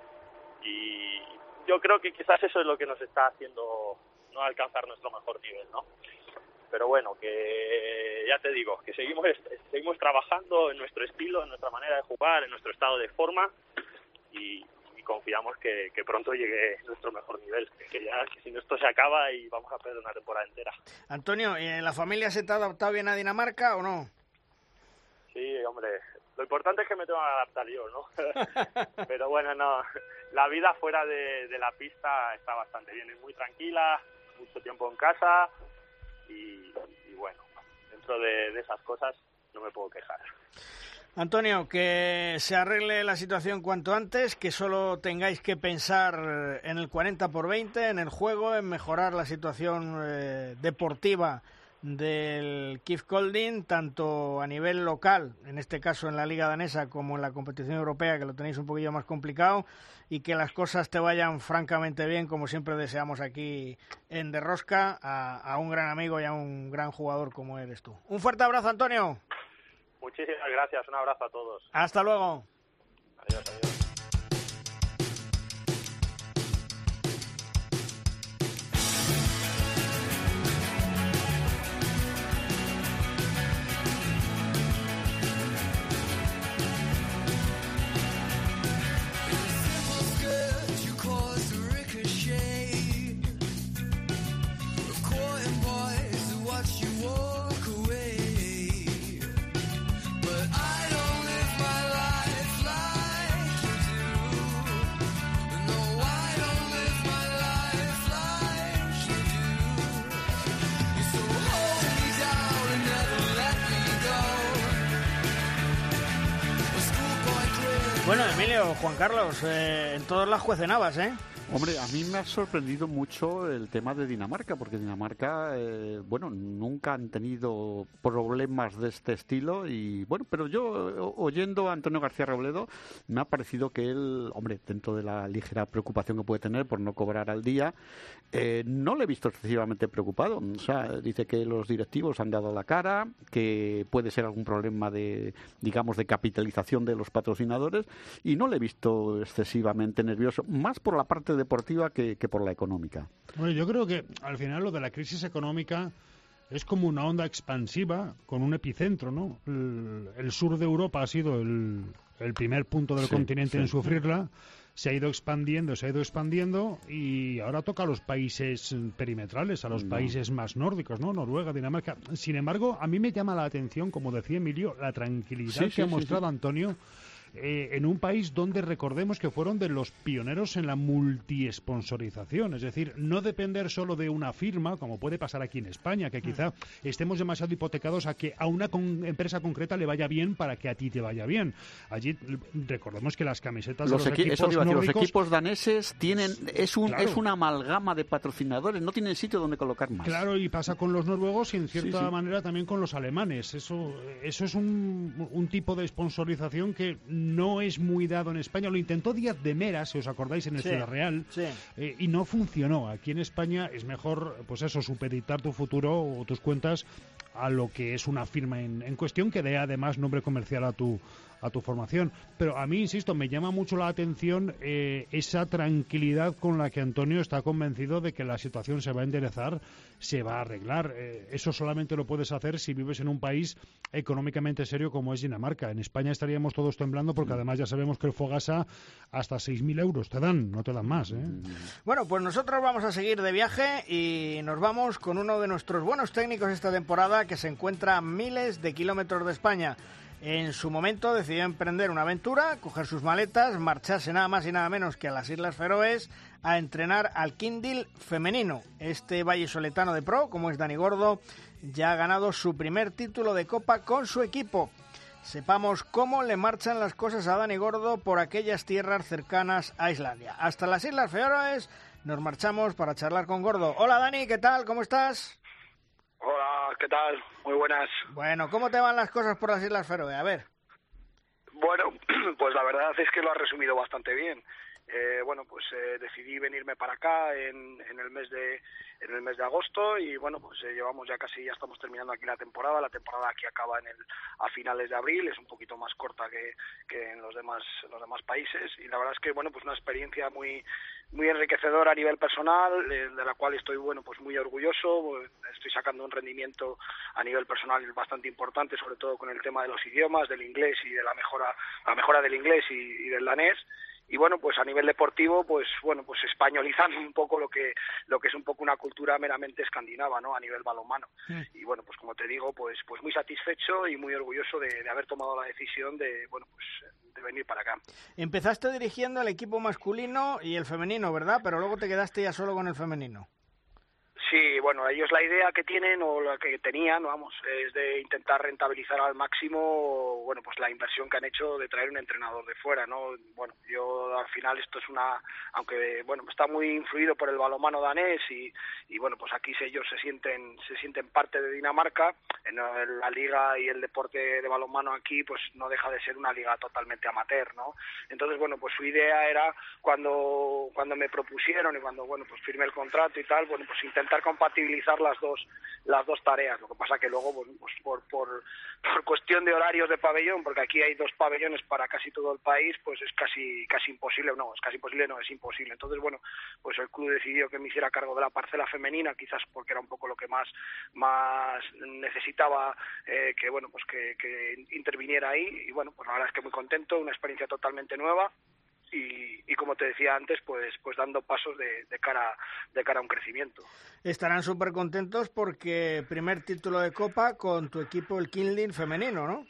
S12: y yo creo que quizás eso es lo que nos está haciendo no alcanzar nuestro mejor nivel, ¿no? Pero bueno, que ya te digo, que seguimos seguimos trabajando en nuestro estilo, en nuestra manera de jugar, en nuestro estado de forma y, y confiamos que, que pronto llegue nuestro mejor nivel, que ya que si no esto se acaba y vamos a perder una temporada entera.
S2: Antonio, ¿y en la familia se te ha adaptado bien a Dinamarca o no?
S12: Sí, hombre, lo importante es que me tengo que adaptar yo, ¿no? Pero bueno, no, la vida fuera de, de la pista está bastante bien, es muy tranquila, mucho tiempo en casa y, y bueno, dentro de, de esas cosas no me puedo quejar.
S2: Antonio, que se arregle la situación cuanto antes, que solo tengáis que pensar en el cuarenta por veinte, en el juego, en mejorar la situación eh, deportiva del K I F Kolding, tanto a nivel local, en este caso en la Liga Danesa, como en la competición europea, que lo tenéis un poquillo más complicado, y que las cosas te vayan francamente bien, como siempre deseamos aquí en De Rosca, a, a un gran amigo y a un gran jugador como eres tú. Un fuerte abrazo, Antonio.
S12: Muchísimas gracias, un abrazo a todos.
S2: Hasta luego.
S12: Adiós, adiós.
S2: Bueno, Emilio, Juan Carlos, eh, en todos las juecenabas, ¿eh?
S4: Hombre, a mí me ha sorprendido mucho el tema de Dinamarca, porque Dinamarca, eh, bueno, nunca han tenido problemas de este estilo y, bueno, pero yo, oyendo a Antonio García Robledo, me ha parecido que él, hombre, dentro de la ligera preocupación que puede tener por no cobrar al día, eh, no le he visto excesivamente preocupado. O sea, dice que los directivos han dado la cara, que puede ser algún problema de, digamos, de capitalización de los patrocinadores y no le he visto excesivamente nervioso, más por la parte deportiva que, que por la económica.
S3: Bueno, yo creo que al final lo de la crisis económica es como una onda expansiva con un epicentro, ¿no? El, el sur de Europa ha sido el, el primer punto del sí, continente sí. en sufrirla, se ha ido expandiendo, se ha ido expandiendo y ahora toca a los países perimetrales, a los no. países más nórdicos, ¿no? Noruega, Dinamarca. Sin embargo, a mí me llama la atención, como decía Emilio, la tranquilidad sí, que sí, ha mostrado sí, sí. Antonio eh, en un país donde recordemos que fueron de los pioneros en la multiesponsorización, es decir, no depender solo de una firma, como puede pasar aquí en España, que quizá estemos demasiado hipotecados a que a una con, empresa concreta le vaya bien para que a ti te vaya bien. Allí recordemos que las camisetas
S4: los
S3: de los
S4: equi
S3: equipos
S4: eso digo,
S3: nórdicos,
S4: los equipos daneses tienen es un
S3: claro,
S4: es una amalgama de patrocinadores, no tienen sitio donde colocar más.
S3: Claro, y pasa con los noruegos y en cierta
S4: sí, sí.
S3: manera también con los alemanes. Eso eso es un, un tipo de sponsorización que no es muy dado en España. Lo intentó Díaz de Mera, si os acordáis, en el
S2: sí,
S3: Ciudad Real,
S2: sí.
S3: eh, y no funcionó. Aquí en España es mejor, pues eso, supeditar tu futuro o tus cuentas a lo que es una firma en, en cuestión que dé además nombre comercial a tu a tu formación. Pero a mí, insisto, me llama mucho la atención eh, esa tranquilidad con la que Antonio está convencido de que la situación se va a enderezar, se va a arreglar. Eh, eso solamente lo puedes hacer si vives en un país económicamente serio como es Dinamarca. En España estaríamos todos temblando porque además ya sabemos que el Fogasa hasta seis mil euros te dan, no te dan más, ¿eh?
S2: Bueno, pues nosotros vamos a seguir de viaje y nos vamos con uno de nuestros buenos técnicos esta temporada que se encuentra a miles de kilómetros de España. En su momento decidió emprender una aventura, coger sus maletas, marcharse nada más y nada menos que a las Islas Feroes a entrenar al Kindle femenino. Este vallisoletano de pro, como es Dani Gordo, ya ha ganado su primer título de Copa con su equipo. Sepamos cómo le marchan las cosas a Dani Gordo por aquellas tierras cercanas a Islandia. Hasta las Islas Feroes nos marchamos para charlar con Gordo. Hola Dani, ¿qué tal? ¿Cómo estás?
S13: Hola, ¿qué tal? Muy buenas.
S2: Bueno, ¿cómo te van las cosas por las Islas Feroe? A ver.
S13: Bueno, pues la verdad es que lo has resumido bastante bien. Eh, bueno, pues eh, decidí venirme para acá en, en el mes de en el mes de agosto y bueno, pues eh, llevamos ya casi, ya estamos terminando aquí la temporada. La temporada aquí acaba en el a finales de abril, es un poquito más corta que, que en los demás los demás países y la verdad es que bueno, pues una experiencia muy muy enriquecedora a nivel personal, eh, de la cual estoy bueno, pues muy orgulloso. Estoy sacando un rendimiento a nivel personal bastante importante, sobre todo con el tema de los idiomas, del inglés y de la mejora la mejora del inglés y, y del danés. Y bueno, pues a nivel deportivo, pues bueno, pues españolizando un poco lo que lo que es un poco una cultura meramente escandinava, ¿no? A nivel balonmano. Mm. Y bueno, pues como te digo, pues pues muy satisfecho y muy orgulloso de, de haber tomado la decisión de, bueno, pues de venir para acá.
S2: Empezaste dirigiendo el equipo masculino y el femenino, ¿verdad? Pero luego te quedaste ya solo con el femenino.
S13: Sí, bueno, ellos la idea que tienen o la que tenían, vamos, es de intentar rentabilizar al máximo, bueno, pues la inversión que han hecho de traer un entrenador de fuera, ¿no? Bueno, yo al final esto es una, aunque bueno, está muy influido por el balonmano danés y, y bueno, pues aquí ellos se sienten se sienten parte de Dinamarca, en la liga y el deporte de balonmano aquí, pues no deja de ser una liga totalmente amateur, ¿no? Entonces, bueno, pues su idea era cuando cuando me propusieron y cuando bueno, pues firmé el contrato y tal, bueno, pues intentar compatibilizar las dos las dos tareas. Lo que pasa que luego pues, pues por, por por cuestión de horarios de pabellón, porque aquí hay dos pabellones para casi todo el país, pues es casi casi imposible, no, es casi imposible, no, es imposible. Entonces, bueno, pues el club decidió que me hiciera cargo de la parcela femenina, quizás porque era un poco lo que más más necesitaba eh, que bueno, pues que, que interviniera ahí y bueno, pues la verdad es que muy contento, una experiencia totalmente nueva. Y, y como te decía antes, pues pues dando pasos de, de cara de cara a un crecimiento.
S2: Estarán súper contentos porque primer título de Copa con tu equipo, el Kindle femenino, ¿no?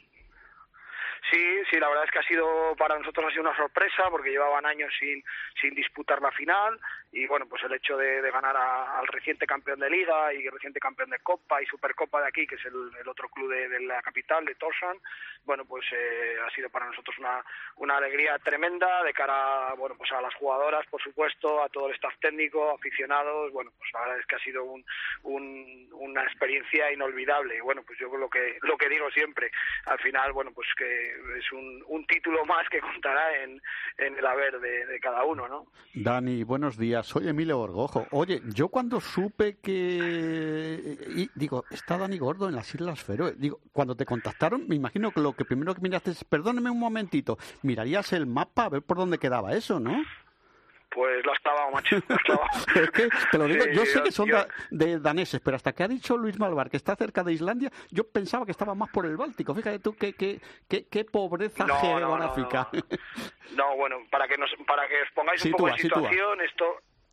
S13: Sí, sí, la verdad es que ha sido, para nosotros ha sido una sorpresa porque llevaban años sin sin disputar la final y bueno, pues el hecho de, de ganar a, al reciente campeón de Liga y reciente campeón de Copa y Supercopa de aquí, que es el, el otro club de, de la capital, de Tórshavn, bueno, pues eh, ha sido para nosotros una una alegría tremenda de cara, bueno, pues a las jugadoras, por supuesto, a todo el staff técnico, aficionados, bueno, pues la verdad es que ha sido un, un una experiencia inolvidable y bueno, pues yo lo que lo que digo siempre, al final, bueno, pues que es un, un título más que contará en, en el haber de, de cada uno, ¿no?
S4: Dani, buenos días. Soy Emilio Borgojo. Oye, yo cuando supe que... Y, digo, está Dani Gordo en las Islas Feroe. Digo, cuando te contactaron, me imagino que lo que primero que miraste es, perdóneme un momentito, mirarías el mapa a ver por dónde quedaba eso, ¿no?
S13: Pues lo has clavado, macho, lo has clavado.
S4: Es que, te lo digo,
S13: sí,
S4: yo sé que son
S13: yo...
S4: da, de daneses, pero hasta que ha dicho Luis Malvar que está cerca de Islandia, yo pensaba que estaba más por el Báltico. Fíjate tú qué, qué, qué, qué pobreza
S13: no,
S4: geográfica.
S13: No, no, no. no, bueno, para que nos, para que os pongáis
S4: sitúa,
S13: un poco en situación,
S4: sitúa.
S13: esto...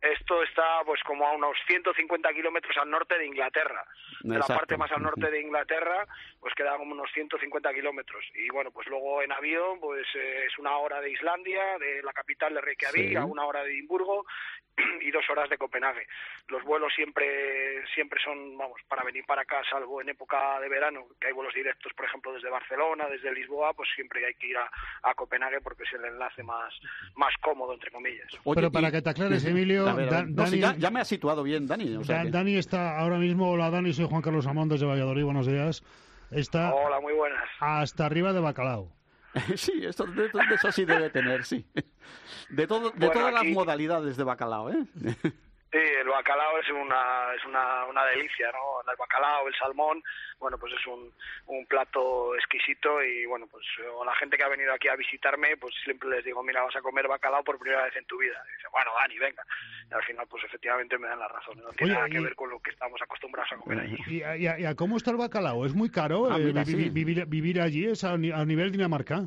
S13: Esto está pues como a unos ciento cincuenta kilómetros al norte de Inglaterra. De
S4: Exacto.
S13: La parte más al norte de Inglaterra, pues queda como unos ciento cincuenta kilómetros. Y bueno, pues luego en avión, pues eh, es una hora de Islandia, de la capital de Reykjavik, sí. a una hora de Edimburgo y dos horas de Copenhague. Los vuelos siempre siempre son, vamos, para venir para acá, salvo en época de verano, que hay vuelos directos, por ejemplo, desde Barcelona, desde Lisboa, pues siempre hay que ir a, a Copenhague porque es el enlace más, más cómodo, entre comillas.
S3: Oye, pero para y... que te aclares, Emilio,
S4: a ver, a ver.
S3: Dan,
S4: No,
S3: Dani,
S4: sí, ya, ya me ha situado bien, Dani. O sea
S3: Dan,
S4: que...
S3: Dani está ahora mismo, hola Dani, soy Juan Carlos Amón desde Valladolid, buenos días. Está
S13: Hola, muy buenas.
S3: Hasta arriba de bacalao.
S4: Sí, esto, de, de eso sí debe tener, sí. De, todo, de bueno, todas aquí... las modalidades de bacalao, ¿eh?
S13: Sí, el bacalao es una es una, una delicia, ¿no? El bacalao, el salmón, bueno, pues es un, un plato exquisito y, bueno, pues a la gente que ha venido aquí a visitarme, pues siempre les digo, mira, vas a comer bacalao por primera vez en tu vida. Y dice, bueno, Dani, venga. Y al final, pues efectivamente me dan la razón. No tiene Oye, nada que y... ver con lo que estamos acostumbrados a comer allí.
S3: ¿Y a, y a, y a cómo está el bacalao? ¿Es muy caro ah, eh, mira, vi, sí. vivir, vivir allí? ¿Es a, a nivel Dinamarca?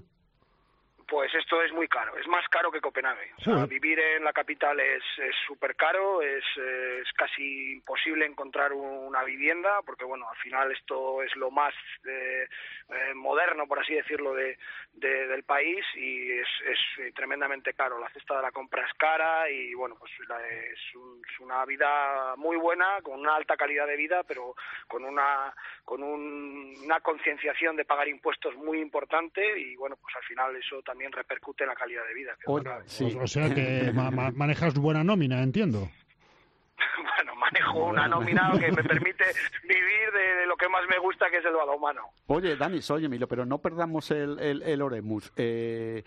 S13: Pues esto es muy caro, es más caro que Copenhague. O sea, vivir en la capital es súper caro, es, es casi imposible encontrar una vivienda, porque bueno, al final esto es lo más eh, eh, moderno, por así decirlo, de, de, del país y es, es tremendamente caro. La cesta de la compra es cara y bueno, pues la, es, un, es una vida muy buena, con una alta calidad de vida, pero con una, con un, una concienciación de pagar impuestos muy importante y bueno, pues al final eso también también repercute en la calidad de vida.
S3: O, sí. o sea que ma ma manejas buena nómina, entiendo.
S13: Bueno, manejo una nómina que me permite vivir de, de lo que más me gusta, que es el balonmano.
S4: Oye, Dani, oye, Emilio, pero no perdamos el, el, el Oremus. Eh,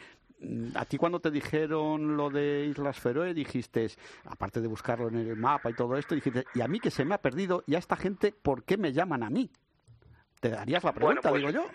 S4: a ti cuando te dijeron lo de Islas Feroe dijiste, aparte de buscarlo en el mapa y todo esto, dijiste, y a mí que se me ha perdido, y a esta gente, ¿por qué me llaman a mí? ¿Te darías la pregunta, bueno, pues, digo yo?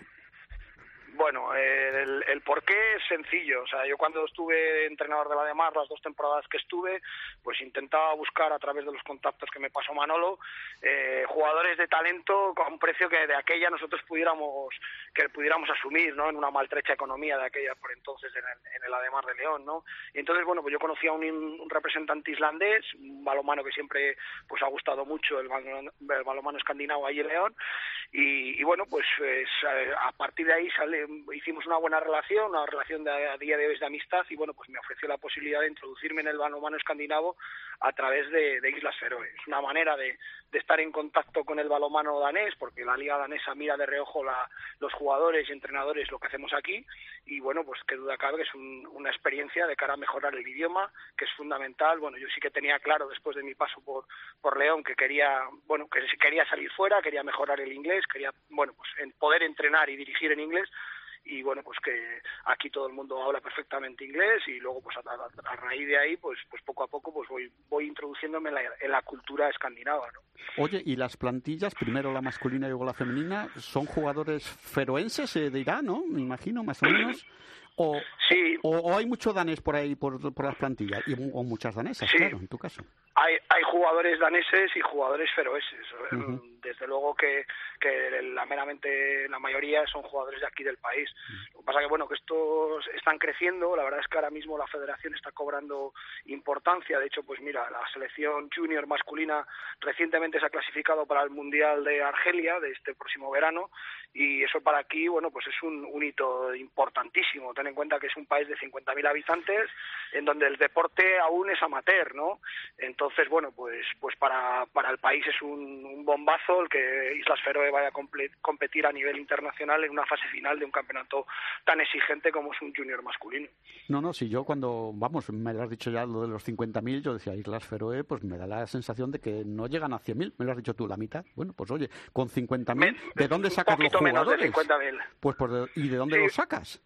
S13: Bueno, eh, el, el porqué es sencillo. O sea, yo cuando estuve entrenador de la Ademar, las dos temporadas que estuve, pues intentaba buscar a través de los contactos que me pasó Manolo, eh, jugadores de talento con un precio que de aquella nosotros pudiéramos que pudiéramos asumir, ¿no? En una maltrecha economía de aquella por entonces en el, en el Ademar de León, ¿no? Y entonces, bueno, pues yo conocía a un, un representante islandés, un balonmano que siempre pues ha gustado mucho, el balonmano, el balonmano escandinavo ahí en León, y, y bueno, pues es, a partir de ahí sale hicimos una buena relación, una relación de, a día de hoy de amistad y bueno, pues me ofreció la posibilidad de introducirme en el balonmano escandinavo a través de, de Islas Feroe. Es una manera de, de estar en contacto con el balonmano danés, porque la liga danesa mira de reojo la, los jugadores y entrenadores lo que hacemos aquí y bueno, pues qué duda cabe que es un, una experiencia de cara a mejorar el idioma, que es fundamental. Bueno, yo sí que tenía claro después de mi paso por, por León que quería, bueno, que quería salir fuera, quería mejorar el inglés, quería, bueno, pues en poder entrenar y dirigir en inglés. Y bueno, pues que aquí todo el mundo habla perfectamente inglés y luego pues a, a, a raíz de ahí pues pues poco a poco pues voy voy introduciéndome en la, en la cultura escandinava, ¿no?
S4: Oye, ¿y las plantillas, primero la masculina y luego la femenina, son jugadores feroenses eh, de Irán, ¿no? Me imagino, más o menos. O,
S13: sí.
S4: o, o hay mucho danés por ahí, por, por las plantillas, y, o muchas danesas,
S13: sí.
S4: Claro, en tu caso.
S13: Hay, hay jugadores daneses y jugadores feroeses. Uh-huh. Desde luego que, que la meramente la mayoría son jugadores de aquí del país. Uh-huh. Lo que pasa que bueno, que estos están creciendo. La verdad es que ahora mismo la federación está cobrando importancia. De hecho, pues mira, la selección junior masculina recientemente se ha clasificado para el Mundial de Argelia de este próximo verano y eso para aquí, bueno, pues es un, un hito importantísimo. Ten en cuenta que es un país de cincuenta mil habitantes en donde el deporte aún es amateur, ¿no? Entonces Entonces, bueno, pues pues para, para el país es un, un bombazo el que Islas Feroe vaya a competir a nivel internacional en una fase final de un campeonato tan exigente como es un junior masculino.
S4: No, no, si yo cuando, vamos, me lo has dicho ya lo de los cincuenta mil, yo decía Islas Feroe, pues me da la sensación de que no llegan a cien mil, me lo has dicho tú, la mitad. Bueno, pues oye, con cincuenta mil, ¿de dónde sacas los jugadores?
S13: Menos de cincuenta mil.
S4: Pues por de, ¿y de dónde sí. los sacas?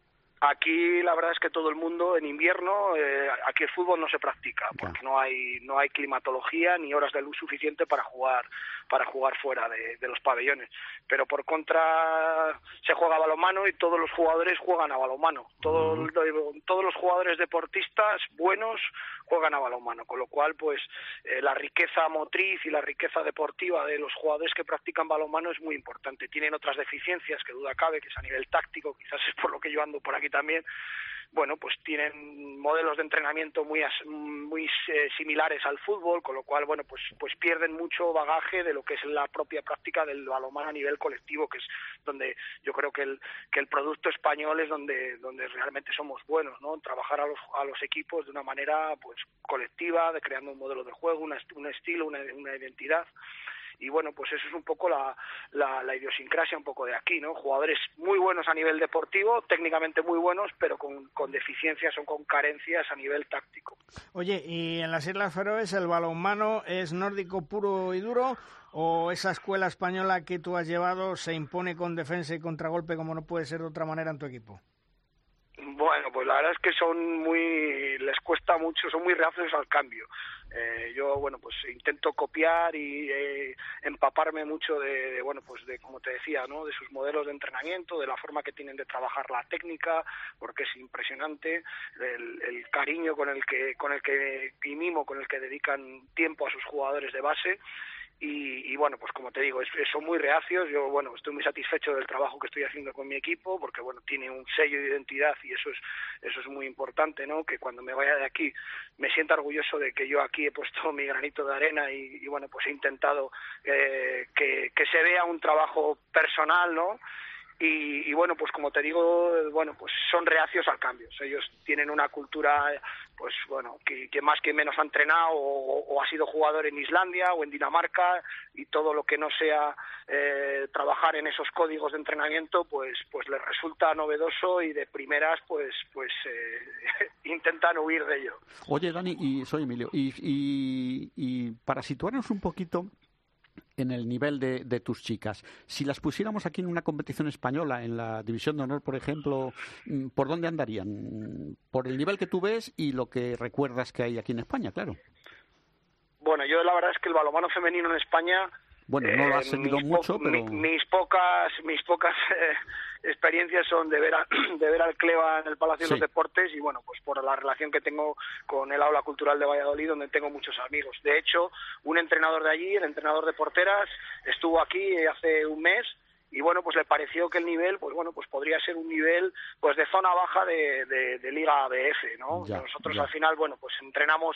S13: Aquí la verdad es que todo el mundo en invierno, eh, aquí el fútbol no se practica porque no hay no hay climatología ni horas de luz suficiente para jugar para jugar fuera de, de los pabellones. Pero por contra se juega a balonmano y todos los jugadores juegan a balonmano. Todo, uh-huh. Todos los jugadores deportistas buenos juegan a balonmano, con lo cual pues eh, la riqueza motriz y la riqueza deportiva de los jugadores que practican balonmano es muy importante. Tienen otras deficiencias que duda cabe, que es a nivel táctico, quizás es por lo que yo ando por aquí también, bueno, pues tienen modelos de entrenamiento muy muy eh, similares al fútbol, con lo cual, bueno, pues pues pierden mucho bagaje de lo que es la propia práctica del balonmano a nivel colectivo, que es donde yo creo que el que el producto español es donde donde realmente somos buenos, ¿no? Trabajar a los a los equipos de una manera pues colectiva, de creando un modelo de juego, una, un estilo, una, una identidad. Y bueno, pues eso es un poco la, la, la idiosincrasia un poco de aquí, ¿no? Jugadores muy buenos a nivel deportivo, técnicamente muy buenos, pero con, con deficiencias o con carencias a nivel táctico.
S2: Oye, ¿y en las Islas Feroes el balonmano es nórdico puro y duro o esa escuela española que tú has llevado se impone con defensa y contragolpe como no puede ser de otra manera en tu equipo?
S13: Bueno, pues la verdad es que son muy, les cuesta mucho, son muy reacios al cambio. Eh, yo, bueno, pues intento copiar y eh, empaparme mucho de, de, bueno, pues de, como te decía, ¿no? De sus modelos de entrenamiento, de la forma que tienen de trabajar la técnica, porque es impresionante el, el cariño con el que, con el que y mimo con el que dedican tiempo a sus jugadores de base. Y, y bueno, pues como te digo, es, son muy reacios. Yo, bueno, estoy muy satisfecho del trabajo que estoy haciendo con mi equipo, porque bueno, tiene un sello de identidad y eso es eso es muy importante, ¿no? Que cuando me vaya de aquí me sienta orgulloso de que yo aquí he puesto mi granito de arena y, y bueno, pues he intentado eh, que, que se vea un trabajo personal, ¿no? Y, y bueno, pues como te digo, bueno, pues son reacios al cambio. Ellos tienen una cultura, pues bueno, que, que más que menos ha entrenado o, o ha sido jugador en Islandia o en Dinamarca, y todo lo que no sea eh, trabajar en esos códigos de entrenamiento, pues pues les resulta novedoso y de primeras, pues pues eh, intentan huir de ello.
S4: Oye, Dani, y soy Emilio, y, y, y para situarnos un poquito en el nivel de, de tus chicas, si las pusiéramos aquí en una competición española, en la División de Honor, por ejemplo, ¿por dónde andarían? Por el nivel que tú ves y lo que recuerdas que hay aquí en España, claro.
S13: Bueno, yo la verdad es que el balonmano femenino en España,
S4: bueno, no lo has seguido
S13: mis
S4: mucho,
S13: po-
S4: pero
S13: mi, mis pocas mis pocas eh, experiencias son de ver a, de ver al Cleva en el Palacio
S4: Sí.
S13: de los Deportes y bueno, pues por la relación que tengo con el Aula Cultural de Valladolid, donde tengo muchos amigos. De hecho, un entrenador de allí, el entrenador de porteras, estuvo aquí hace un mes. Y bueno, pues le pareció que el nivel, pues bueno, pues podría ser un nivel pues de zona baja de, de, de Liga B F, ¿no?
S4: Ya,
S13: Nosotros
S4: ya.
S13: al final, bueno, pues entrenamos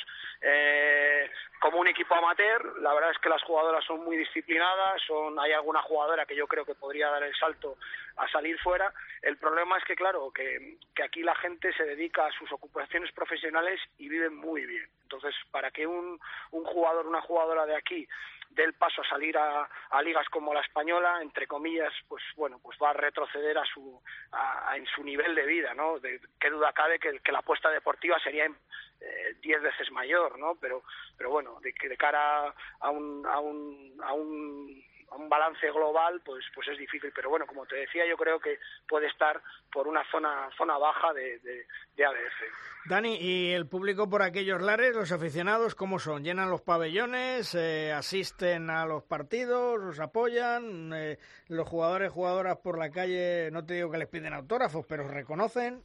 S13: eh, como un equipo amateur. La verdad es que las jugadoras son muy disciplinadas, son hay alguna jugadora que yo creo que podría dar el salto a salir fuera. El problema es que, claro, que, que aquí la gente se dedica a sus ocupaciones profesionales y viven muy bien. Entonces, para que un, un jugador, una jugadora de aquí dé el paso a salir a, a ligas como la española, entre comillas, pues bueno, pues va a retroceder a su a, a, en su nivel de vida, ¿no? De, qué duda cabe que, que la apuesta deportiva sería eh, diez veces mayor, ¿no? Pero pero bueno, de que de cara a un a un a un a un balance global, pues pues es difícil, pero bueno, como te decía, yo creo que puede estar por una zona zona baja de, de, de A B F.
S2: Dani, ¿y el público por aquellos lares, los aficionados, cómo son? ¿Llenan los pabellones? Eh, ¿Asisten a los partidos? ¿Los apoyan? Eh, ¿Los jugadores, jugadoras por la calle, no te digo que les piden autógrafos, pero os reconocen?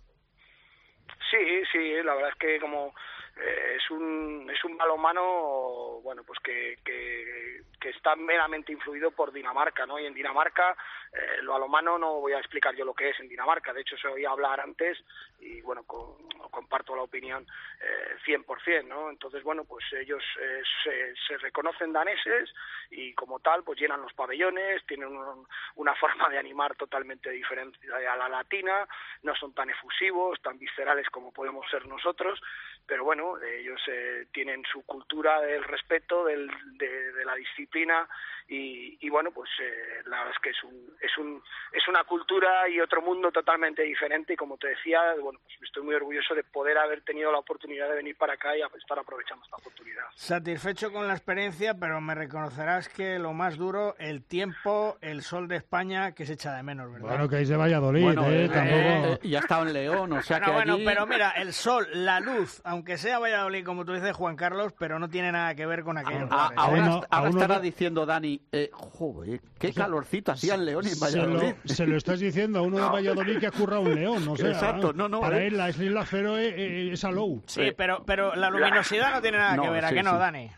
S13: Sí, sí, la verdad es que como eh, es un es un balonmano, bueno, pues que, que que está meramente influido por Dinamarca, ¿no? Y en Dinamarca eh, el balonmano, no voy a explicar yo lo que es en Dinamarca, de hecho se oía hablar antes y bueno, con, comparto la opinión eh, cien por ciento, ¿no? Entonces, bueno, pues ellos eh, se, se reconocen daneses y como tal, pues llenan los pabellones, tienen un, una forma de animar totalmente diferente a la latina, no son tan efusivos, tan viscerales como podemos ser nosotros, pero bueno, ellos eh, tienen su cultura del respeto, del, de, de la disciplina y, y bueno, pues eh, la verdad es que es un, es un es una cultura y otro mundo totalmente diferente y como te decía, bueno, pues estoy muy orgulloso de poder haber tenido la oportunidad de venir para acá y estar aprovechando esta oportunidad.
S2: Satisfecho con la experiencia, pero me reconocerás que lo más duro, el tiempo, el sol de España, que se echa de menos, ¿verdad?
S3: Bueno, que es de Valladolid,
S4: bueno,
S3: ¿eh?
S4: eh,
S3: Tampoco...
S4: eh, y ha estado en León, o sea
S2: bueno,
S4: que
S2: bueno,
S4: allí...
S2: pero mira, el sol, la luz, aunque sea Valladolid, como tú dices, Juan Carlos, pero no tiene nada que ver con aquellos
S4: Ah,
S2: lugares.
S4: ahora,
S3: Uno-
S4: ahora
S3: a uno
S4: estará
S3: da-
S4: diciendo Dani, eh, joder, qué
S3: O sea,
S4: calorcito hacía en León y en
S3: Se lo,
S4: Valladolid.
S3: se lo estás diciendo a uno de Valladolid que ha currado un león, o sea,
S4: Exacto, no, no,
S3: para
S4: eh.
S3: él la Isla Feroe eh, es a low.
S2: Sí, pero, pero la luminosidad no tiene nada
S4: No,
S2: que ver, ¿a
S4: sí,
S2: qué no,
S4: sí.
S2: Dani?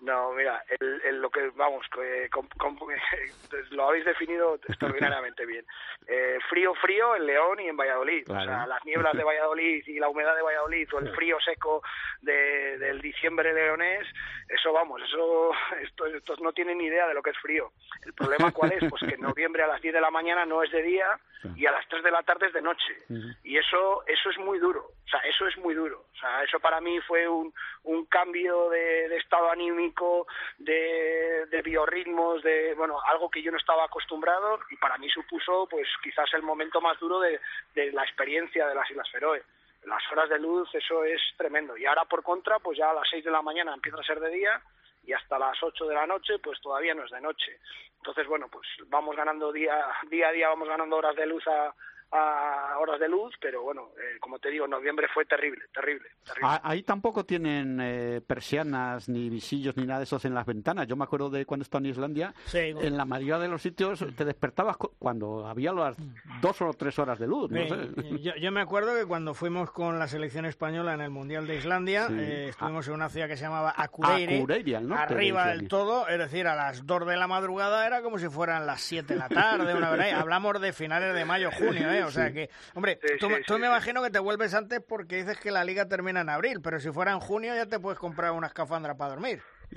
S13: No, mira, el, el, lo que, vamos, que, com, com, lo habéis definido extraordinariamente bien. Eh, frío, frío en León y en Valladolid. Claro. O sea, las nieblas de Valladolid y la humedad de Valladolid o el frío seco de, del diciembre leonés, eso, vamos, eso, esto, estos no tienen ni idea de lo que es frío. El problema, ¿cuál es? Pues que en noviembre a las diez de la mañana no es de día y a las tres de la tarde es de noche. Y eso, eso es muy duro. O sea, eso es muy duro. O sea, eso para mí fue un, un cambio de, de estado anímico, de, de biorritmos, de, bueno, algo que yo no estaba acostumbrado, y para mí supuso, pues, quizás el momento más duro de, de la experiencia de las Islas Feroe. Las horas de luz, eso es tremendo. Y ahora, por contra, pues ya a las seis de la mañana empieza a ser de día, y hasta las ocho de la noche, pues todavía no es de noche. Entonces, bueno, pues vamos ganando día, día a día, vamos ganando horas de luz a, a horas de luz, pero bueno, eh, como te digo, noviembre fue terrible, terrible. terrible.
S4: Ah, ahí tampoco tienen eh, persianas, ni visillos, ni nada de esos en las ventanas. Yo me acuerdo de cuando estaba en Islandia, sí, bueno. En la mayoría de los sitios te despertabas cuando había las dos o tres horas de luz, no
S2: sí,
S4: sé.
S2: Yo, yo me acuerdo que cuando fuimos con la selección española en el Mundial de Islandia, sí. eh, estuvimos en una ciudad que se llamaba Akureyri, Akureyri al norte arriba de del todo, es decir, a las dos de la madrugada era como si fueran las siete de la tarde, una verdad. Hablamos de finales de mayo, junio, ¿eh? O sea sí. que, hombre, sí, tú, sí, tú sí, me sí. imagino que te vuelves antes porque dices que la liga termina en abril, pero si fuera en junio ya te puedes comprar una escafandra para dormir.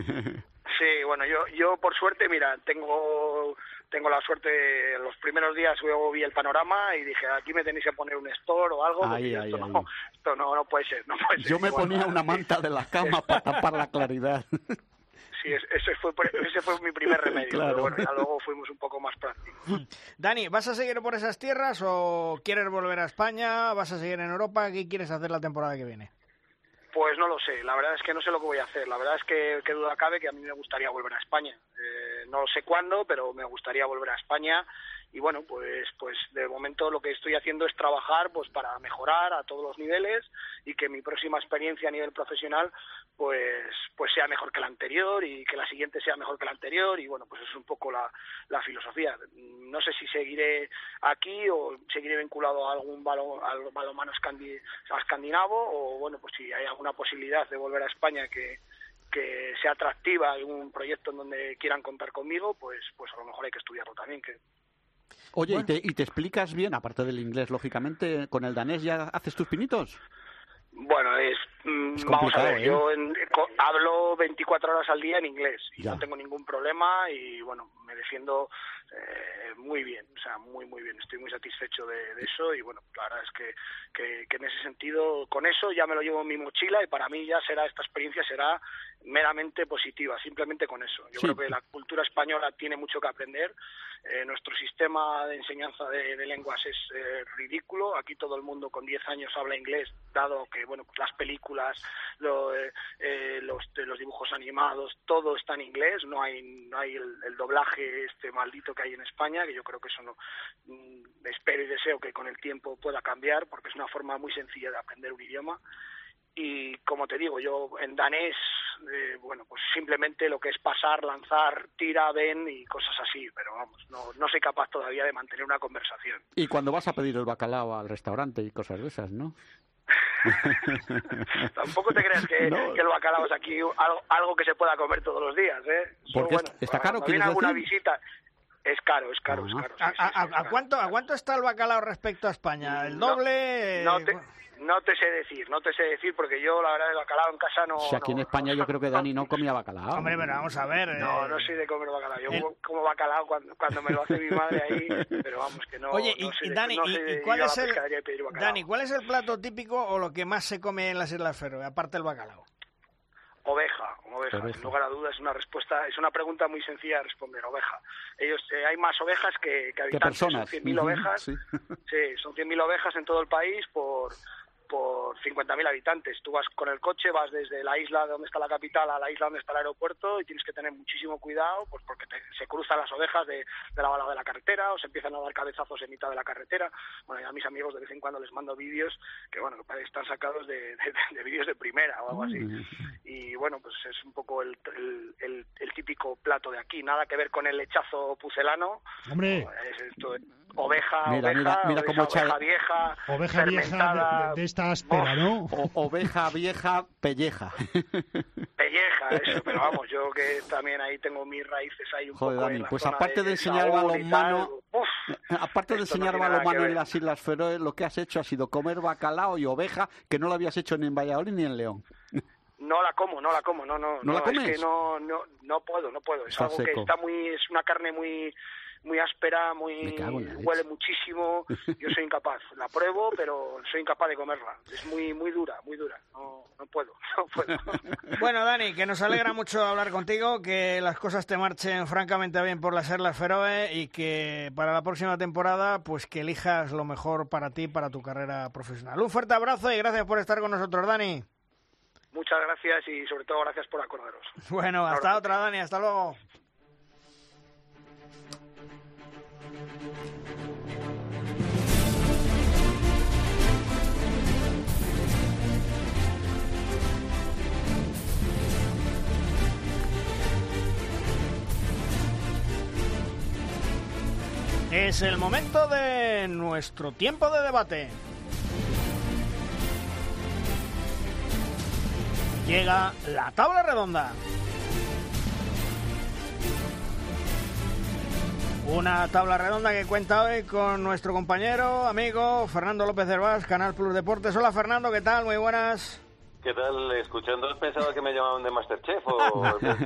S13: Sí, bueno, yo yo por suerte, mira, tengo tengo la suerte, los primeros días yo vi el panorama y dije, aquí me tenéis que poner un store o algo,
S4: ay, ay,
S13: esto,
S4: ay.
S13: No, esto no, no puede ser, no puede ser.
S4: Yo me
S13: bueno,
S4: ponía una manta de la cama para tapar la claridad.
S13: Sí, ese fue, ese fue mi primer remedio,
S4: claro.
S13: Pero bueno, ya luego fuimos un poco más prácticos.
S2: Dani, ¿vas a seguir por esas tierras o quieres volver a España? ¿Vas a seguir en Europa? ¿Qué quieres hacer la temporada que viene?
S13: Pues no lo sé, la verdad es que no sé lo que voy a hacer. La verdad es que, que duda cabe que a mí me gustaría volver a España. Eh, no sé cuándo, pero me gustaría volver a España. Y bueno, pues pues de momento lo que estoy haciendo es trabajar pues para mejorar a todos los niveles y que mi próxima experiencia a nivel profesional pues pues sea mejor que la anterior y que la siguiente sea mejor que la anterior y bueno, pues es un poco la, la filosofía. No sé si seguiré aquí o seguiré vinculado a algún balón, al balonmano escandinavo o bueno, pues si hay alguna posibilidad de volver a España que que sea atractiva, algún proyecto en donde quieran contar conmigo, pues pues a lo mejor hay que estudiarlo también, que
S4: Oye, bueno. ¿y, te, ¿y te explicas bien, aparte del inglés, lógicamente, con el danés ya haces tus pinitos?
S13: Bueno, es, es vamos a ver, ¿eh? yo en, co, hablo veinticuatro horas al día en inglés y ya. No tengo ningún problema y bueno, me defiendo eh, muy bien, o sea, muy muy bien, estoy muy satisfecho de, de eso y bueno, la verdad es que, que, que en ese sentido, con eso ya me lo llevo en mi mochila y para mí ya será, esta experiencia será meramente positiva, simplemente con eso. Yo sí. creo que la cultura española tiene mucho que aprender, eh, nuestro sistema de enseñanza de, de lenguas es eh, ridículo, aquí todo el mundo con diez años habla inglés, dado que bueno, pues las películas, lo, eh, eh, los, los dibujos animados, todo está en inglés, no hay, no hay el, el doblaje este maldito que hay en España, que yo creo que eso no, mm, espero y deseo que con el tiempo pueda cambiar, porque es una forma muy sencilla de aprender un idioma. Y como te digo, yo en danés, eh, bueno, pues simplemente lo que es pasar, lanzar, tira, ven y cosas así, pero vamos, no, no soy capaz todavía de mantener una conversación.
S4: Y cuando vas a pedir el bacalao al restaurante y cosas de esas, ¿no?
S13: Tampoco te creas que, no. que el bacalao es aquí algo, algo que se pueda comer todos los días, ¿eh?
S4: Porque bueno, está caro,
S13: ¿quieres decir? Alguna visita... Es caro, es caro, uh-huh. es caro. Sí,
S2: ¿A,
S13: sí,
S2: a,
S13: sí, es
S2: ¿A
S13: caro.
S2: cuánto a cuánto está el bacalao respecto a España? ¿El doble?
S13: No, no te... No te sé decir, no te sé decir, porque yo, la verdad, el bacalao en casa no...
S4: O sea, aquí
S13: no,
S4: en España
S13: no,
S4: yo creo que Dani no comía bacalao.
S2: Hombre, pero vamos a ver...
S13: No,
S2: eh...
S13: no soy de comer bacalao. Yo
S2: el...
S13: como bacalao cuando, cuando me lo hace mi madre ahí, pero vamos, que no...
S2: Oye,
S13: no
S2: y,
S13: sé
S2: y
S13: de,
S2: Dani,
S13: no
S2: y,
S13: sé
S2: ¿y cuál es el...
S13: Dani,
S2: ¿cuál es el plato típico o lo que más se come en las Islas Feroe, aparte del bacalao?
S13: Oveja, oveja,
S4: oveja,
S13: sin lugar a dudas es una respuesta, es una pregunta muy sencilla de responder, oveja. Ellos, eh, hay más ovejas que, que habitantes, son cien mil uh-huh, ovejas, sí. sí, son cien mil ovejas en todo el país por... por cincuenta mil habitantes. Tú vas con el coche, vas desde la isla donde está la capital a la isla donde está el aeropuerto y tienes que tener muchísimo cuidado pues porque te, se cruzan las ovejas de, de la bala de la carretera o se empiezan a dar cabezazos en mitad de la carretera. Bueno, y a mis amigos de vez en cuando les mando vídeos que bueno, que están sacados de, de, de vídeos de primera o algo así. Y bueno, pues es un poco el, el, el, el típico plato de aquí. Nada que ver con el lechazo pucelano.
S3: ¡Hombre!
S13: Es esto, oveja,
S3: mira,
S13: oveja,
S3: mira, mira
S13: oveja,
S3: cómo
S13: oveja
S3: echa
S13: vieja,
S3: oveja vieja de, de, de costa áspera, ¿no?
S4: O, oveja vieja, pelleja.
S13: Pelleja, eso, pero vamos, yo que también ahí tengo mis raíces ahí un
S4: Joder,
S13: poco
S4: Dani,
S13: en la
S4: pues
S13: zona
S4: aparte de, de enseñar balonmano, aparte de enseñar no balonmano en las Islas Feroe, lo que has hecho ha sido comer bacalao y oveja, que no lo habías hecho ni en Valladolid ni en León.
S13: No la como, no la como, no, no.
S4: ¿No, no la comes?
S13: Es que no, no, no puedo, no puedo. Es
S4: está
S13: algo
S4: seco.
S13: que está muy, es una carne muy, muy áspera, muy, huele muchísimo. Yo soy incapaz. La pruebo, pero soy incapaz de comerla. Es muy, muy dura, muy dura. No, no puedo, no puedo.
S2: Bueno, Dani, que nos alegra mucho hablar contigo, que las cosas te marchen francamente bien por las Islas Feroe y que para la próxima temporada, pues que elijas lo mejor para ti, para tu carrera profesional. Un fuerte abrazo y gracias por estar con nosotros, Dani.
S13: Muchas gracias y sobre todo gracias por acordaros.
S2: Bueno, hasta Ahora. otra, Dani, hasta luego. Es el momento de nuestro tiempo de debate. Llega la tabla redonda. Una tabla redonda que cuenta hoy con nuestro compañero, amigo Fernando López Hervás, Canal Plus Deportes. Hola Fernando, ¿qué tal? Muy buenas.
S14: ¿Qué tal? Escuchando pensaba que me llamaban de Masterchef o...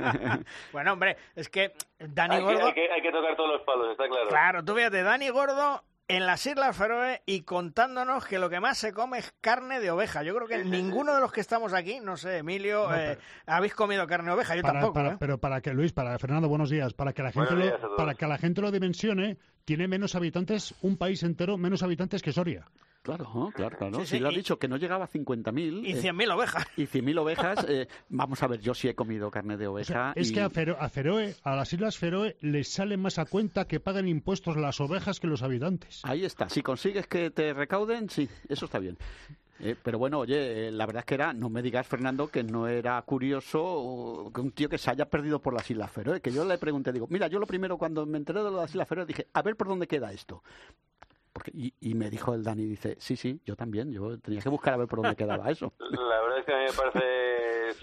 S2: Bueno, hombre, es que Dani
S14: hay
S2: Gordo...
S14: Que, hay, que, hay que tocar todos los palos, está claro.
S2: Claro, tú fíjate, Dani Gordo en las Islas Feroe y contándonos que lo que más se come es carne de oveja. Yo creo que sí, ninguno sí. de los que estamos aquí, no sé, Emilio, no, eh, habéis comido carne de oveja, yo
S3: para,
S2: tampoco.
S3: Para,
S2: ¿eh?
S3: Pero para que, Luis, para Fernando, buenos días, para que la gente lo, para que la gente lo dimensione, tiene menos habitantes, un país entero, menos habitantes que Soria.
S4: Claro, claro, claro.
S2: Sí,
S4: sí,
S2: sí,
S4: lo has
S2: y,
S4: dicho, que no llegaba a cincuenta mil.
S2: Y cien mil eh, ovejas.
S4: Y cien mil ovejas. Eh, vamos a ver, yo sí he comido carne de oveja.
S3: O sea, es
S4: y...
S3: que a, Fero, a Feroe, a las Islas Feroe, les sale más a cuenta que paguen impuestos las ovejas que los habitantes.
S4: Ahí está. Si consigues que te recauden, sí, eso está bien. Eh, pero bueno, oye, eh, la verdad es que era, no me digas, Fernando, que no era curioso que un tío que se haya perdido por las Islas Feroe, que yo le pregunté, digo, mira, yo lo primero cuando me enteré de las Islas Feroe dije, a ver por dónde queda esto. Porque, y, y me dijo el Dani, dice, sí, sí, yo también, yo tenía que buscar a ver por dónde quedaba eso.
S14: La verdad es que a mí me parece,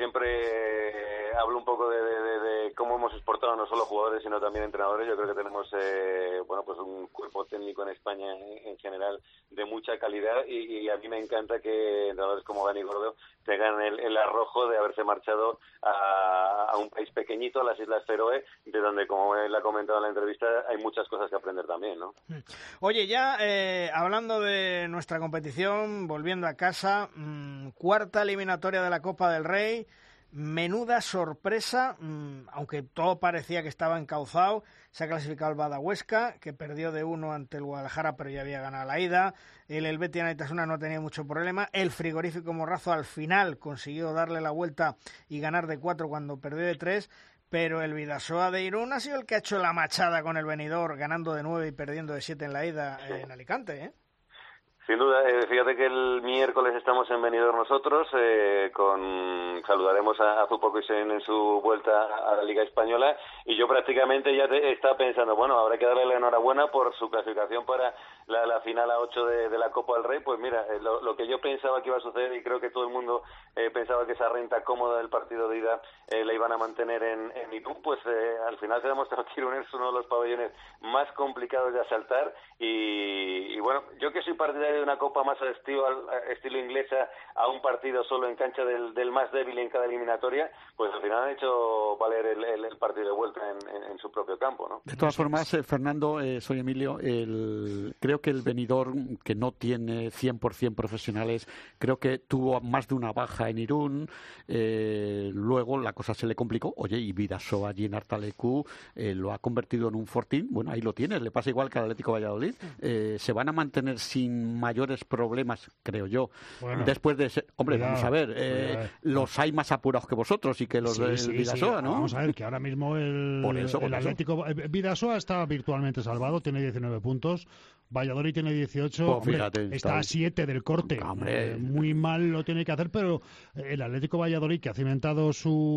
S14: siempre hablo un poco de, de, de cómo hemos exportado no solo jugadores, sino también entrenadores. Yo creo que tenemos, eh, bueno, pues un cuerpo técnico en España en, en general de mucha calidad y, y a mí me encanta que entrenadores como Dani Gordo tengan el, el arrojo de haberse marchado a, a un país pequeñito, a las Islas Feroe, de donde, como él ha comentado en la entrevista, hay muchas cosas que aprender también, ¿no?
S2: Oye, ya eh, hablando de nuestra competición, volviendo a casa, mmm, cuarta eliminatoria de la Copa del Rey, menuda sorpresa, mmm, aunque todo parecía que estaba encauzado, se ha clasificado el Badahuesca, que perdió de uno ante el Guadalajara, pero ya había ganado la ida. El Helvetia Naitasuna no tenía mucho problema. El Frigorífico Morrazo al final consiguió darle la vuelta y ganar de cuatro cuando perdió de tres. Pero el Vidasoa de Irún ha sido el que ha hecho la machada con el Benidorm, ganando de nueve y perdiendo de siete en la ida en Alicante, ¿eh?
S14: Sin duda, eh, fíjate que el miércoles estamos en Benidorm nosotros, eh, con saludaremos a, a Zupocoisen en su vuelta a la Liga Española, y yo prácticamente ya te, estaba pensando, bueno, habrá que darle la enhorabuena por su clasificación para la, la final a ocho de, de la Copa del Rey. Pues mira, eh, lo, lo que yo pensaba que iba a suceder, y creo que todo el mundo eh, pensaba que esa renta cómoda del partido de ida eh, la iban a mantener en, en Irún, pues eh, al final se ha demostrado que Irún es uno de los pabellones más complicados de asaltar, y, y bueno, yo que soy partidario de una copa más al estilo, al estilo inglesa, a un partido solo en cancha del, del más débil en cada eliminatoria, pues al final han hecho valer el, el, el partido de vuelta en, en, en su propio campo, ¿no?
S4: De todas formas, eh, Fernando, eh, soy Emilio, el, creo que el Benidorm, que no tiene cien por ciento profesionales, creo que tuvo más de una baja en Irún, eh, luego la cosa se le complicó, oye, y Vidasoa allí en Artalecu eh, lo ha convertido en un fortín, bueno, ahí lo tienes, le pasa igual que al Atlético Valladolid, eh, se van a mantener sin mayores problemas, creo yo, bueno, después de ser, hombre, cuidado, vamos a ver, eh, los hay más apurados que vosotros y que los sí, del sí, Vidasoa,
S3: sí.
S4: ¿no?
S3: Vamos a ver, que ahora mismo el, por eso, el Atlético eso. Vidasoa está virtualmente salvado, tiene diecinueve puntos, Valladolid tiene dieciocho,
S4: pues fíjate,
S3: hombre, está a siete del corte.
S4: Hombre.
S3: Eh, muy mal lo tiene que hacer, pero el Atlético Valladolid, que ha cimentado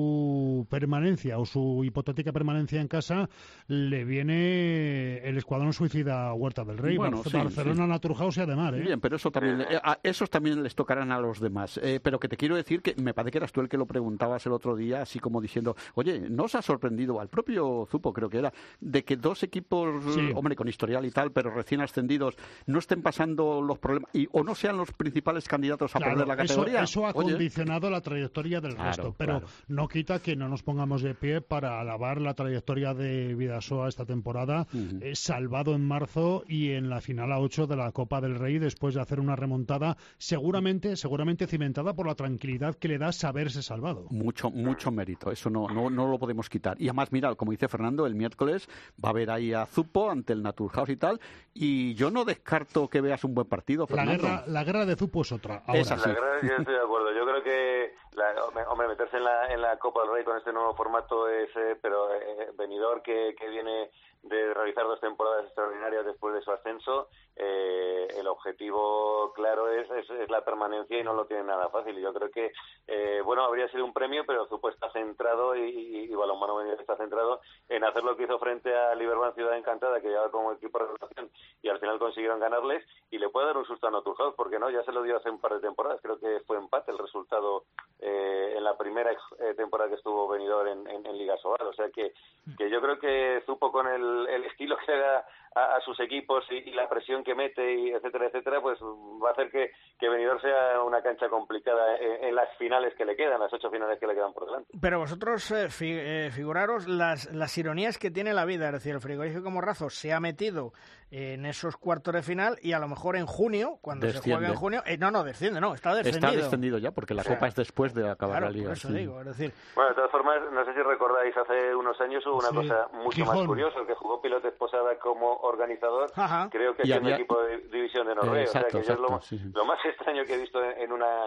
S3: su permanencia o su hipotética permanencia en casa, le viene el escuadrón suicida Huerta del Rey,
S4: bueno,
S3: Bar-
S4: sí,
S3: Barcelona,
S4: sí.
S3: Naturhaus y Ademar. ¿eh?
S4: Bien, pero eso también, eh, a esos también les tocarán a los demás. Eh, pero que te quiero decir que me parece que eras tú el que lo preguntabas el otro día, así como diciendo, oye, ¿no os ha sorprendido al propio Zupo, creo que era, de que dos equipos,
S3: Sí.
S4: hombre, con historial y tal, pero recién ascendidos, no estén pasando los problemas y o no sean los principales candidatos a
S3: Claro,
S4: perder la categoría?
S3: Eso, eso ha
S4: Oye.
S3: condicionado la trayectoria del
S4: Claro,
S3: resto, pero
S4: claro.
S3: no quita que no nos pongamos de pie para alabar la trayectoria de Vidasoa esta temporada,
S4: Ujú.
S3: eh, salvado en marzo y en la final a ocho de la Copa del Rey después de hacer una remontada seguramente, seguramente cimentada por la tranquilidad que le da saberse salvado.
S4: Mucho, mucho mérito, eso no, no, no lo podemos quitar. Y además, mira, como dice Fernando, el miércoles va a haber ahí a Zupo ante el Naturhaus y tal, y yo no descarto que veas un buen partido,
S3: La
S4: Fernando.
S3: guerra, la guerra de Zupo es otra. Ahora.
S4: Es así.
S14: La verdad es que yo estoy de acuerdo. Yo creo que, la, hombre, hombre, meterse en la, en la Copa del Rey con este nuevo formato es, eh, pero eh, venidor que, que viene de realizar dos temporadas extraordinarias después de su ascenso, eh, el objetivo claro es, es, es la permanencia y no lo tiene nada fácil. Yo creo que, eh, bueno, habría sido un premio, pero Zupo está centrado y, y, y Balonmano Benidorm está centrado en hacer lo que hizo frente a Liberbank Ciudad Encantada, que llevaba como equipo de revelación y al final consiguieron ganarles, y le puede dar un susto a Naturhaus, porque no, ya se lo dio hace un par de temporadas, creo que fue empate el resultado eh, en la primera eh, temporada que estuvo Benidorm en, en, en Liga Sobal, o sea que, que yo creo que Zupo con el, el estilo que le da a, a sus equipos y, y la presión que mete, y etcétera, etcétera, pues va a hacer que, que Benidorm sea una cancha complicada en, en las finales que le quedan, las ocho finales que le quedan por delante.
S2: Pero vosotros eh, fi, eh, figuraros las, las ironías que tiene la vida, es decir, el Frigorífico Morrazo se ha metido en esos cuartos de final y a lo mejor en junio, cuando
S4: Desciende.
S2: se juegue en junio, eh, no, no, desciende, no, está descendido.
S4: Está descendido ya, porque la
S2: O sea,
S4: Copa es después de acabar
S2: claro,
S4: la Liga.
S2: por eso
S4: sí.
S2: digo, es decir...
S14: Bueno, de todas formas, no sé si recordáis, hace unos años hubo una
S3: Sí.
S14: cosa mucho
S3: Gijón.
S14: más curiosa, el que jugó Pilote Esposada como organizador,
S2: Ajá.
S14: creo que
S4: Y
S14: es un
S4: había-
S14: equipo de división de Noruega,
S4: Eh, exacto,
S14: o sea que yo es lo,
S4: exacto, sí, sí.
S14: lo más extraño que he visto en, en una...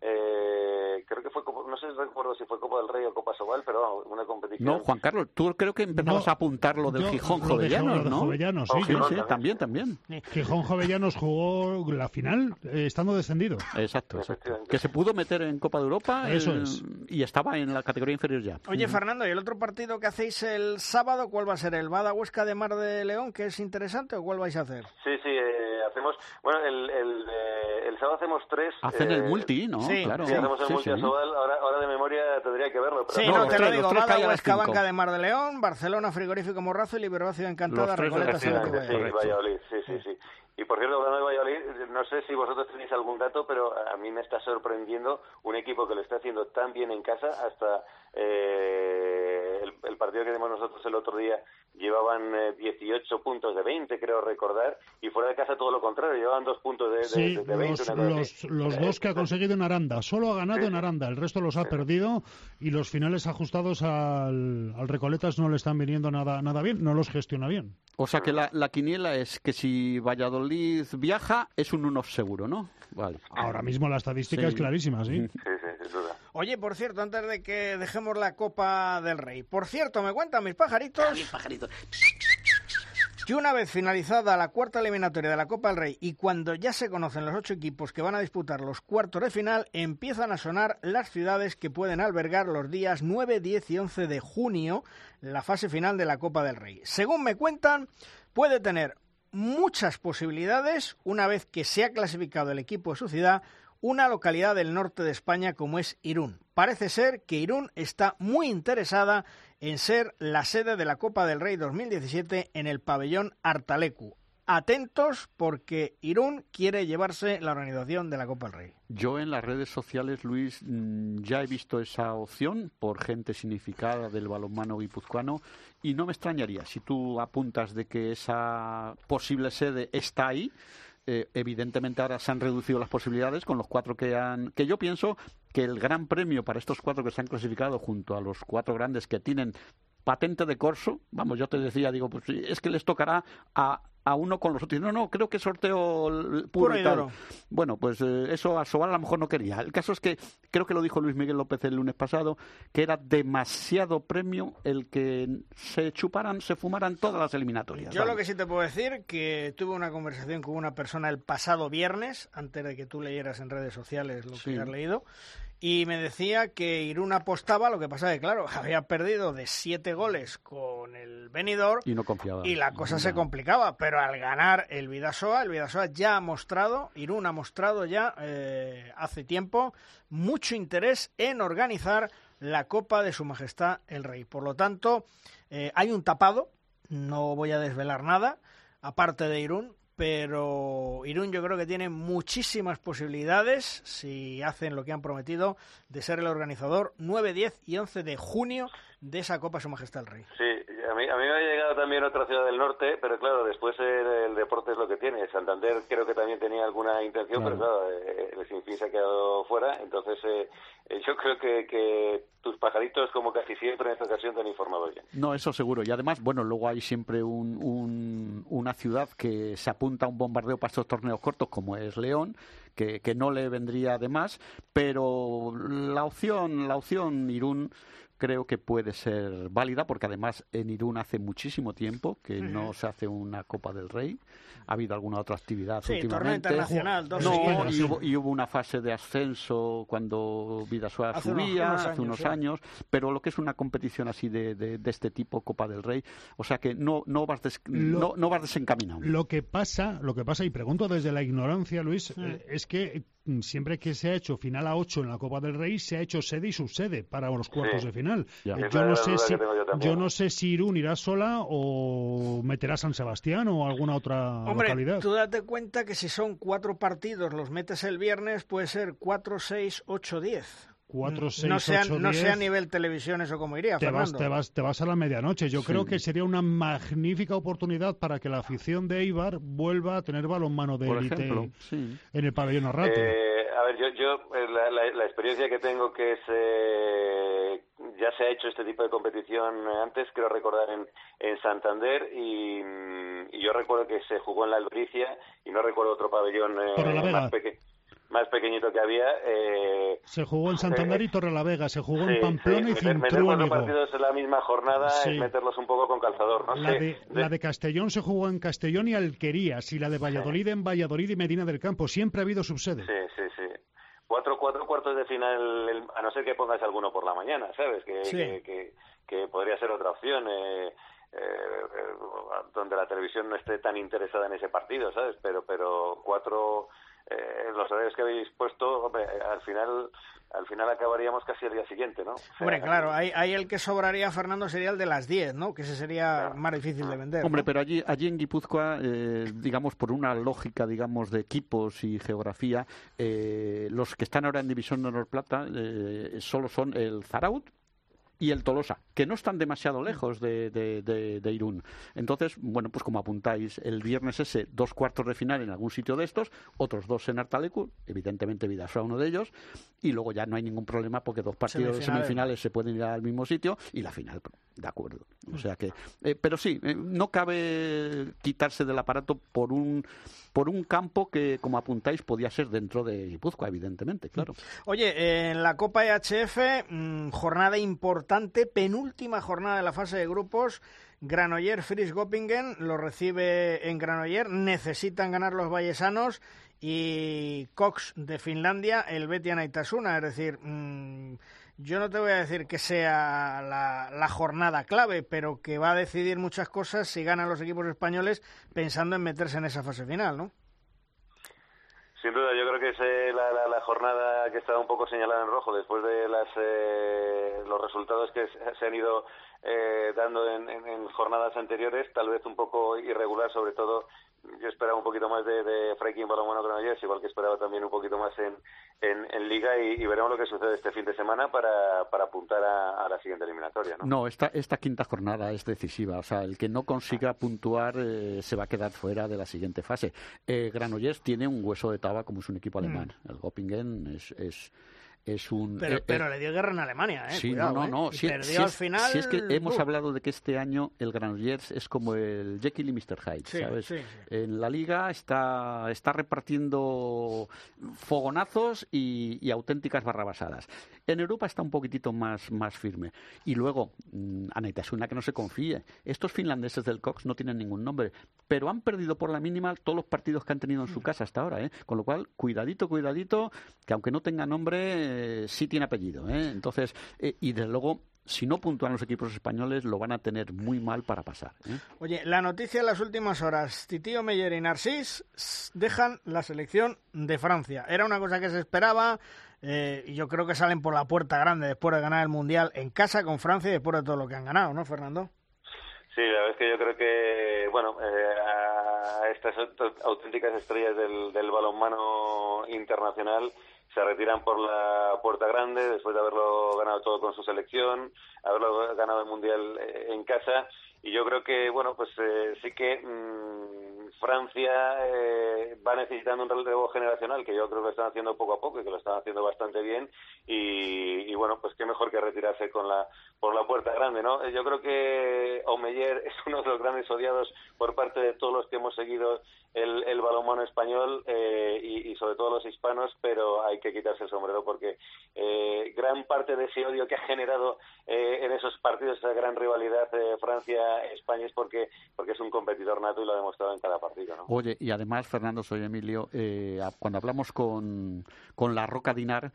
S14: Eh, creo que fue, Copa- no sé si recuerdo si fue Copa del Rey o Copa Sobal, pero vamos, una competición...
S4: No, Juan Carlos, tú creo que empezabas
S3: No,
S4: a apuntar lo del
S3: yo-
S4: Gijón
S3: lo de-
S4: Jovellanos,
S3: lo de
S4: ¿no?
S3: Jovellanos, sí,
S14: Oh,
S4: Sí,
S3: yo-
S14: Gijón
S4: sí, también, también.
S3: Gijón Jovellanos jugó la final eh, estando descendido.
S4: Exacto, exacto.
S14: Efectivamente.
S4: Que se pudo meter en Copa de Europa
S3: Eso
S4: eh,
S3: es.
S4: y estaba en la categoría inferior ya.
S2: Oye, Fernando, ¿y el otro partido que hacéis el sábado, cuál va a ser? ¿El Bada Huesca de Mar de León, que es interesante, o cuál vais a hacer?
S14: Sí, sí, eh, hacemos... Bueno, el, el, eh, el sábado hacemos tres...
S4: Hacen
S14: eh,
S4: el multi, ¿no?
S2: sí,
S4: claro.
S14: Sí, hacemos el
S4: Sí,
S14: multi a
S4: sí.
S14: Sobal, ahora, ahora de memoria tendría que verlo. Pero
S2: Sí,
S4: no,
S2: no,
S4: los
S2: te
S4: tres-
S2: lo
S4: los
S2: digo,
S4: tres
S2: Bada
S4: caen a las
S2: Huesca,
S4: cinco.
S2: Banca de Mar de León, Barcelona, Frigorífico Morrazo y Liberbank Ciudad Encantada,
S4: Los tres de
S2: Recoleta, San
S14: Efectivamente, sí,
S2: Correcto.
S14: Valladolid, sí, sí, sí. Y por cierto, hablando de Valladolid, no sé si vosotros tenéis algún dato, pero a mí me está sorprendiendo un equipo que lo está haciendo tan bien en casa. Hasta eh, el, el partido que dimos nosotros el otro día llevaban eh, dieciocho puntos de veinte, creo recordar, y fuera de casa todo lo contrario, llevaban dos puntos de, de,
S3: Sí,
S14: de, de veinte.
S3: los,
S14: una cosa
S3: los,
S14: así.
S3: los
S14: Eh,
S3: dos que ha conseguido en Aranda. Solo ha ganado
S14: Sí.
S3: en Aranda, el resto los ha perdido y los finales ajustados al, al Recoletas no le están viniendo nada, nada bien, no los gestiona bien.
S4: O sea que la, la quiniela es que si Valladolid viaja es un uno seguro, ¿no? Vale.
S3: Ahora mismo la estadística
S4: Sí.
S3: es clarísima, sí.
S14: Sí, sí, sin duda.
S2: Oye, por cierto, antes de que dejemos la Copa del Rey, por cierto, me cuentan mis pajaritos...
S6: Mis pajaritos.
S2: Y una vez finalizada la cuarta eliminatoria de la Copa del Rey y cuando ya se conocen los ocho equipos que van a disputar los cuartos de final, empiezan a sonar las ciudades que pueden albergar los días nueve, diez y once de junio la fase final de la Copa del Rey. Según me cuentan, puede tener muchas posibilidades, una vez que se ha clasificado el equipo de su ciudad, una localidad del norte de España como es Irún. Parece ser que Irún está muy interesada en ser la sede de la Copa del Rey dos mil diecisiete en el pabellón Artalecu. Atentos porque Irún quiere llevarse la organización de la Copa del Rey.
S4: Yo en las redes sociales, Luis, mm, ya he visto esa opción por gente significada del balonmano guipuzcoano y no me extrañaría si tú apuntas de que esa posible sede está ahí. Eh, evidentemente ahora se han reducido las posibilidades con los cuatro que han... que yo pienso que el gran premio para estos cuatro que se han clasificado junto a los cuatro grandes que tienen patente de corso, vamos, yo te decía, digo, pues es que les tocará a a uno con los otros. No, no, creo que sorteo puro,
S2: Puro
S4: y
S2: y
S4: tal.
S2: duro.
S4: Bueno, pues eh, eso Asobal a lo mejor no quería. El caso es que creo que lo dijo Luis Miguel López el lunes pasado, que era demasiado premio el que se chuparan, se fumaran todas las eliminatorias.
S2: Yo
S4: vale.
S2: lo que sí te puedo decir, que tuve una conversación con una persona el pasado viernes, antes de que tú leyeras en redes sociales lo
S4: Sí.
S2: que has leído, y me decía que Irún apostaba, lo que pasa es que, claro, había perdido de siete goles con el Benidorm
S4: Y no confiaba.
S2: y la cosa
S4: Ya.
S2: se complicaba, pero al ganar el Bidasoa, el Bidasoa ya ha mostrado, Irún ha mostrado ya eh, hace tiempo mucho interés en organizar la Copa de Su Majestad el Rey. Por lo tanto, eh, hay un tapado, no voy a desvelar nada, aparte de Irún, pero Irún yo creo que tiene muchísimas posibilidades, si hacen lo que han prometido, de ser el organizador nueve, diez y once de junio de esa Copa Su Majestad el Rey.
S14: Sí, a mí, a mí me ha llegado también otra ciudad del norte, pero claro, después el, el deporte es lo que tiene. Santander creo que también tenía alguna intención,
S4: Claro.
S14: pero claro, eh, el Sinfín se ha quedado fuera. Entonces eh, eh, yo creo que, que tus pajaritos, como casi siempre en esta ocasión, te han informado bien.
S4: No, eso seguro. Y además, bueno, luego hay siempre un, un- una ciudad que se apunta a un bombardeo para estos torneos cortos, como es León, que, que no le vendría de más, pero la opción, la opción Irún creo que puede ser válida, porque además en Irún hace muchísimo tiempo que
S2: Ujú.
S4: no se hace una Copa del Rey. Ha habido alguna otra actividad
S2: Sí, torneo
S4: últimamente.
S2: internacional, dos
S4: No,
S2: seguidos.
S4: y hubo, y hubo una fase de ascenso cuando Vidasoa
S2: Hace unos-
S4: subía,
S2: unos
S4: hace
S2: años,
S4: unos
S2: sí.
S4: años, pero lo que es una competición así de, de, de este tipo, Copa del Rey, o sea que no, no, vas, des-
S3: Lo-
S4: no, no vas desencaminado.
S3: Lo que pasa, lo que pasa, y pregunto desde la ignorancia, Luis,
S2: Mm.
S3: eh, es que mm, siempre que se ha hecho final a ocho en la Copa del Rey, se ha hecho sede y subsede para los cuartos
S14: Sí.
S3: de final.
S4: Ya.
S3: Eh,
S14: Esa
S3: yo
S14: es
S3: no
S14: la
S3: sé
S14: duda
S3: si
S14: que tengo yo también.
S3: yo no sé si Irún irá sola o meterá San Sebastián o alguna otra
S2: Hombre,
S3: localidad.
S2: tú date cuenta que si son cuatro partidos, los metes el viernes, puede ser cuatro, seis, ocho, diez.
S3: Cuatro, seis,
S2: no sea,
S3: ocho,
S2: no
S3: diez.
S2: sea a nivel televisión eso como iría,
S3: Te vas,
S2: Fernando.
S3: te, vas, te vas a la medianoche. Yo
S4: Sí.
S3: creo que sería una magnífica oportunidad para que la afición de Eibar vuelva a tener balonmano de
S4: Por
S3: élite
S4: ejemplo, sí.
S3: en el pabellón Arrate.
S14: Eh, a ver, yo, yo eh, la, la- la experiencia que tengo que es eh, ya se ha hecho este tipo de competición eh, antes, creo recordar en, en Santander y, mm, y yo recuerdo que se jugó en la Albericia y no recuerdo otro pabellón eh,
S3: Torrelavega.
S14: más, peque- más pequeñito que había. Eh,
S3: Se jugó en Santander y Torrelavega, se jugó
S14: sí,
S3: en Pamplona
S14: sí,
S3: y
S14: meter, meter cuatro
S3: Cintruénigo.
S14: partidos en la misma jornada
S3: Sí.
S14: es meterlos un poco con calzador, ¿no?
S3: La
S14: sé.
S3: de, la de Castellón se jugó en Castellón y Alquerías, y la de Valladolid en Valladolid y Medina del Campo. Siempre ha habido subsede.
S14: Sí, sí, sí. Cuatro, cuatro cuartos de final, el- a no ser que pongas alguno por la mañana, ¿sabes? Que,
S2: Sí.
S14: que, que, que podría ser otra opción, eh, eh, eh, donde la televisión no esté tan interesada en ese partido, ¿sabes? Pero, pero cuatro, eh, los horarios que habéis puesto, hombre, al final, al final acabaríamos casi al día siguiente, ¿no? O sea,
S2: Hombre, claro, ahí, ahí el que sobraría, Fernando, sería el de las diez, ¿no? Que ese sería más difícil de vender.
S4: Hombre,
S2: ¿no?
S4: pero allí, allí en Guipúzcoa, eh, digamos, por una lógica, digamos, de equipos y geografía, eh, los que están ahora en División de Honor Plata eh, solo son el Zaraut y el Tolosa, que no están demasiado lejos de, de, de, de Irún. Entonces, bueno, pues como apuntáis, el viernes ese, dos cuartos de final en algún sitio de estos, otros dos en Artalecu, evidentemente Vidasoa uno de ellos, y luego ya no hay ningún problema porque dos partidos
S2: Semifinales.
S4: semifinales se pueden ir al mismo sitio y la final, de acuerdo. O sea que, eh, pero sí, eh, no cabe quitarse del aparato por un por un campo que, como apuntáis, podía ser dentro de Guipúzcoa, evidentemente, claro.
S2: Oye, en la Copa E H F, mmm, jornada importante, penúltima jornada de la fase de grupos. Granoller Fris Göppingen lo recibe en Granoller, necesitan ganar los vallesanos, y Cox de Finlandia, el Betia Naitasuna. Es decir, mmm, yo no te voy a decir que sea la, la jornada clave, pero que va a decidir muchas cosas si ganan los equipos españoles pensando en meterse en esa fase final, ¿no?
S14: Sin duda, yo creo que es eh, la, la, la jornada que está un poco señalada en rojo después de las eh, los resultados que se, se han ido eh, dando en, en, en jornadas anteriores, tal vez un poco irregular, sobre todo. Yo esperaba un poquito más de, de Freiking Balonmano Granollers, igual que esperaba también un poquito más en, en, en Liga, y, y veremos lo que sucede este fin de semana para, para apuntar a, a la siguiente eliminatoria, ¿no?
S4: No, esta, esta quinta jornada es decisiva. O sea, el que no consiga puntuar eh, se va a quedar fuera de la siguiente fase. Eh, Granollers tiene un hueso de taba como es un equipo alemán. El Göppingen es... es es un...
S2: Pero,
S4: eh,
S2: pero
S4: eh,
S2: le dio guerra en Alemania, ¿eh?
S4: Sí,
S2: Cuidado,
S4: no, no, no.
S2: ¿eh? Y
S4: Si,
S2: perdió
S4: si
S2: al
S4: es,
S2: final...
S4: si es que hemos
S2: ¡Buf!
S4: hablado de que este año el Granollers es como el Jekyll y mister Hyde,
S2: Sí,
S4: ¿sabes?
S2: sí, sí.
S4: En la Liga está, está repartiendo fogonazos y, y auténticas barrabasadas. En Europa está un poquitito más, más firme. Y luego, mmm, Anaitasuna, que no se confíe. Estos finlandeses del Cox no tienen ningún nombre, pero han perdido por la mínima todos los partidos que han tenido en su casa hasta ahora, ¿eh? Con lo cual, cuidadito, cuidadito, que aunque no tenga nombre, eh, sí tiene apellido, ¿eh? Entonces, eh, y desde luego, si no puntúan los equipos españoles, lo van a tener muy mal para pasar, ¿eh?
S2: Oye, la noticia de las últimas horas, Tití Omeyer y Narcís dejan la selección de Francia. Era una cosa que se esperaba, eh, y yo creo que salen por la puerta grande después de ganar el Mundial en casa con Francia y después de todo lo que han ganado, ¿no, Fernando?
S14: Sí, la verdad es que yo creo que, bueno, eh, a estas auténticas estrellas del, del balonmano internacional se retiran por la puerta grande después de haberlo ganado todo con su selección, haberlo ganado el Mundial en casa, y yo creo que, bueno, pues eh, sí que mmm, Francia eh, va necesitando un relevo generacional, que yo creo que lo están haciendo poco a poco y que lo están haciendo bastante bien, y, y bueno, pues qué mejor que retirarse con la por la puerta grande, ¿no? Yo creo que Omeyer es uno de los grandes odiados por parte de todos los que hemos seguido el, el balonmano español eh, y, y sobre todo los hispanos, pero hay que quitarse el sombrero porque eh, gran parte de ese odio que ha generado eh, en esos partidos, esa gran rivalidad eh, Francia-España es porque porque es un competidor nato y lo ha demostrado en cada partido, ¿no?
S4: Oye, y además, Fernando, soy Emilio, eh, cuando hablamos con, con la Roca Dinar,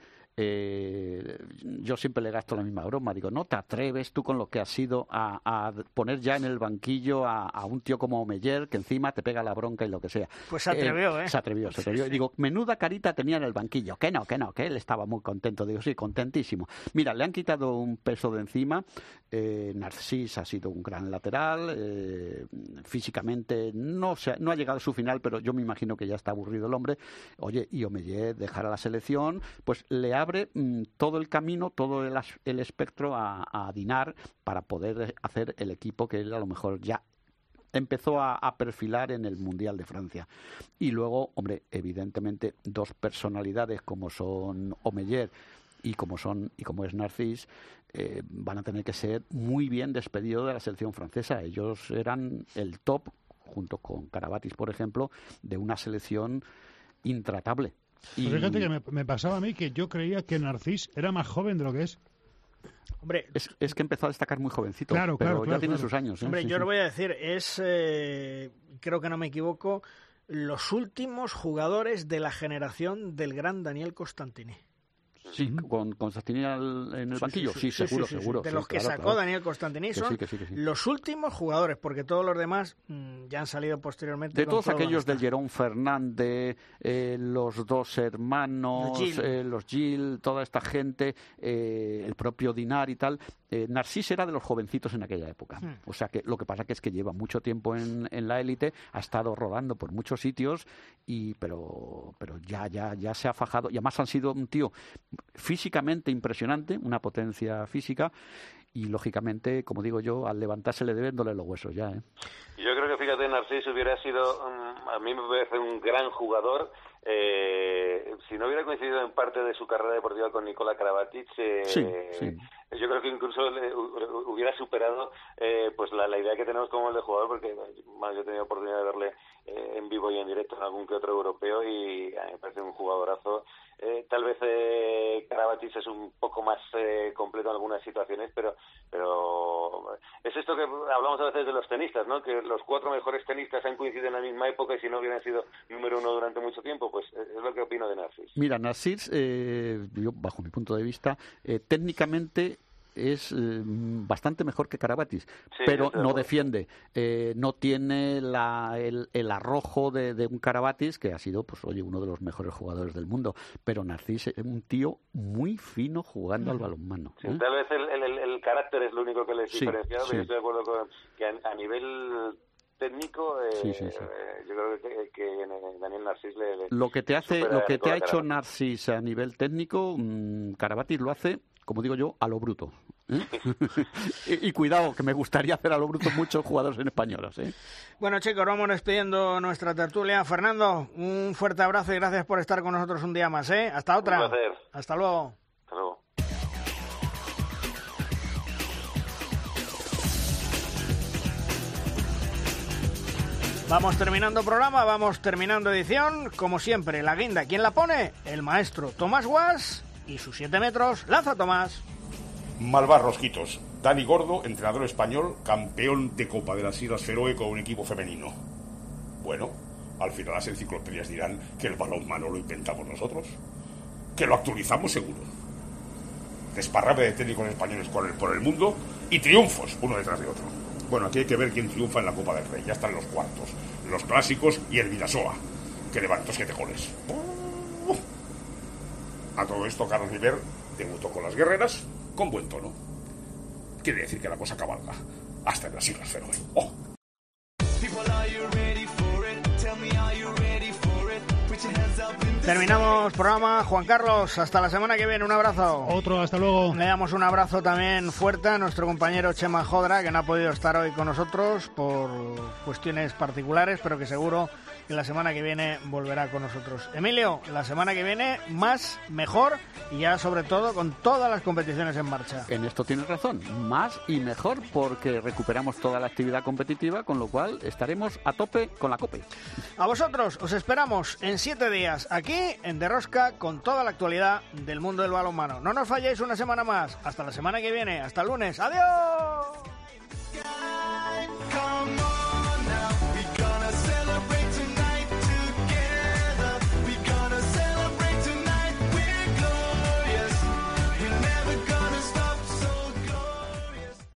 S4: eh, yo siempre le gasto la misma broma, digo, ¿no te atreves tú con lo que has sido a, a poner ya en el banquillo a, a un tío como Omeyer, que encima te pega la bronca y lo que sea?
S2: Pues se atrevió, ¿eh?
S4: ¿eh? Se atrevió, se atrevió.
S2: Sí, sí.
S4: Y digo, menuda carita tenía en el banquillo, que no, que no, que él estaba muy contento. Digo, sí, contentísimo. Mira, le han quitado un peso de encima. eh, Narcís ha sido un gran lateral, eh, físicamente no, se, no ha llegado a su final, pero yo me imagino que ya está aburrido el hombre. Oye, y Omeyer dejar a la selección, pues le abre mmm, todo el camino, todo el, el espectro a, a Dinar para poder hacer el equipo que él a lo mejor ya empezó a, a perfilar en el Mundial de Francia. Y luego, hombre, evidentemente dos personalidades como son Omeyer y como son y como es Narcís, eh, van a tener que ser muy bien despedidos de la selección francesa. Ellos eran el top, junto con Karabatis, por ejemplo, de una selección intratable.
S3: Y... Pues fíjate que me, me pasaba a mí que yo creía que Narcís era más joven de lo que es.
S2: Hombre,
S4: es, es que empezó a destacar muy jovencito,
S3: claro,
S4: pero
S3: claro,
S4: ya
S3: claro,
S4: tiene
S3: claro.
S4: sus años. ¿eh?
S2: Hombre,
S4: sí,
S2: yo
S4: sí.
S2: lo voy a decir, es, eh, creo que no me equivoco, los últimos jugadores de la generación del gran Daniel Constantini.
S4: Sí, con Constantini en el
S2: Sí,
S4: banquillo,
S2: sí,
S4: sí,
S2: sí,
S4: seguro,
S2: sí, sí, sí.
S4: seguro.
S2: De
S4: sí,
S2: los que
S4: claro,
S2: sacó
S4: claro.
S2: Daniel Constantini
S4: Que
S2: son
S4: sí, que sí, que sí.
S2: los últimos jugadores, porque todos los demás mmm, ya han salido posteriormente.
S4: De
S2: con
S4: todos
S2: todo
S4: aquellos
S2: basta.
S4: del Jerón Fernández, eh, los dos hermanos,
S2: Los Gil.
S4: eh, los Gil, toda esta gente, eh, el propio Dinar y tal, eh, Narcís era de los jovencitos en aquella época.
S2: Hmm.
S4: O sea que lo que pasa que es que lleva mucho tiempo en, en la élite, ha estado rodando por muchos sitios, y pero, pero ya, ya, ya se ha fajado. Y además han sido un tío físicamente impresionante, una potencia física, y lógicamente, como digo yo, al levantarse le deben doler los huesos ya, ¿eh?
S14: Yo creo que, fíjate, Narcís hubiera sido, um, a mí me parece un gran jugador. Eh, si no hubiera coincidido en parte de su carrera deportiva con Nikola Karabatic, eh,
S4: sí, sí.
S14: yo creo que incluso le, hubiera superado eh, pues la, la idea que tenemos como el de jugador, porque bueno, yo he tenido oportunidad de verle eh, en vivo y en directo en algún que otro europeo, y a mí me parece un jugadorazo. Eh, tal vez eh, Karabatic es un poco más eh, completo en algunas situaciones, pero pero es esto que hablamos a veces de los tenistas, ¿no? Que los cuatro mejores tenistas han coincidido en la misma época, y si no hubieran sido número uno durante mucho tiempo, pues es lo que opino de Narcís.
S4: Mira, Narcís, eh, yo, bajo mi punto de vista, eh, técnicamente es eh, bastante mejor que Karabatic, sí, pero no defiende, eh, no tiene la, el, el arrojo de, de un Karabatic, que ha sido, pues oye, uno de los mejores jugadores del mundo, pero Narcís es un tío muy fino jugando mm. al balonmano.
S14: Sí,
S4: ¿eh?
S14: Tal vez el, el, el carácter es lo único que les
S4: sí,
S14: diferencia,
S4: sí.
S14: pero yo estoy de acuerdo con que a, a nivel técnico, eh,
S4: sí, sí, sí.
S14: Eh, yo creo que, que Daniel Narcís le, le
S4: lo que te hace, lo que te ha hecho
S14: Karabatic.
S4: Narcís a nivel técnico, mmm, Karabatic lo hace, como digo yo, a lo bruto. ¿eh? y, y cuidado, que me gustaría hacer a lo bruto muchos jugadores en españoles. ¿eh?
S2: Bueno, chicos, vamos despidiendo nuestra tertulia. Fernando, un fuerte abrazo y gracias por estar con nosotros un día más. ¿eh? Hasta otra.
S14: Un placer.
S2: Hasta luego. Vamos terminando programa, vamos terminando edición. Como siempre, la guinda, ¿quién la pone? El maestro Tomás Guas y sus siete metros. ¡Lanza, Tomás!
S15: Malvar Rosquitos. Dani Gordo, entrenador español, campeón de Copa de las Islas Feroe con un equipo femenino. Bueno, al final las enciclopedias dirán que el balonmano lo inventamos nosotros. Que lo actualizamos seguro. Desparrame de técnicos españoles por el, por el mundo y triunfos uno detrás de otro. Bueno, aquí hay que ver quién triunfa en la Copa del Rey. Ya están los cuartos, los clásicos y el Vidasoa, que levantó siete goles. A todo esto, Carlos Viver debutó con las guerreras con buen tono. Quiere decir que la cosa cabalga hasta en las Islas Feroe. ¡Oh!
S2: Terminamos programa. Juan Carlos, hasta la semana que viene. Un abrazo.
S3: Otro, hasta luego.
S2: Le damos un abrazo también fuerte a nuestro compañero Chema Jodra, que no ha podido estar hoy con nosotros por cuestiones particulares, pero que seguro que la semana que viene volverá con nosotros. Emilio, la semana que viene más, mejor y ya sobre todo con todas las competiciones en marcha.
S4: En esto tienes razón, más y mejor porque recuperamos toda la actividad competitiva, con lo cual estaremos a tope con la COPE.
S2: A vosotros os esperamos en siete días aquí en De Rosca con toda la actualidad del mundo del balonmano. No nos falléis una semana más. Hasta la semana que viene. Hasta el lunes. ¡Adiós!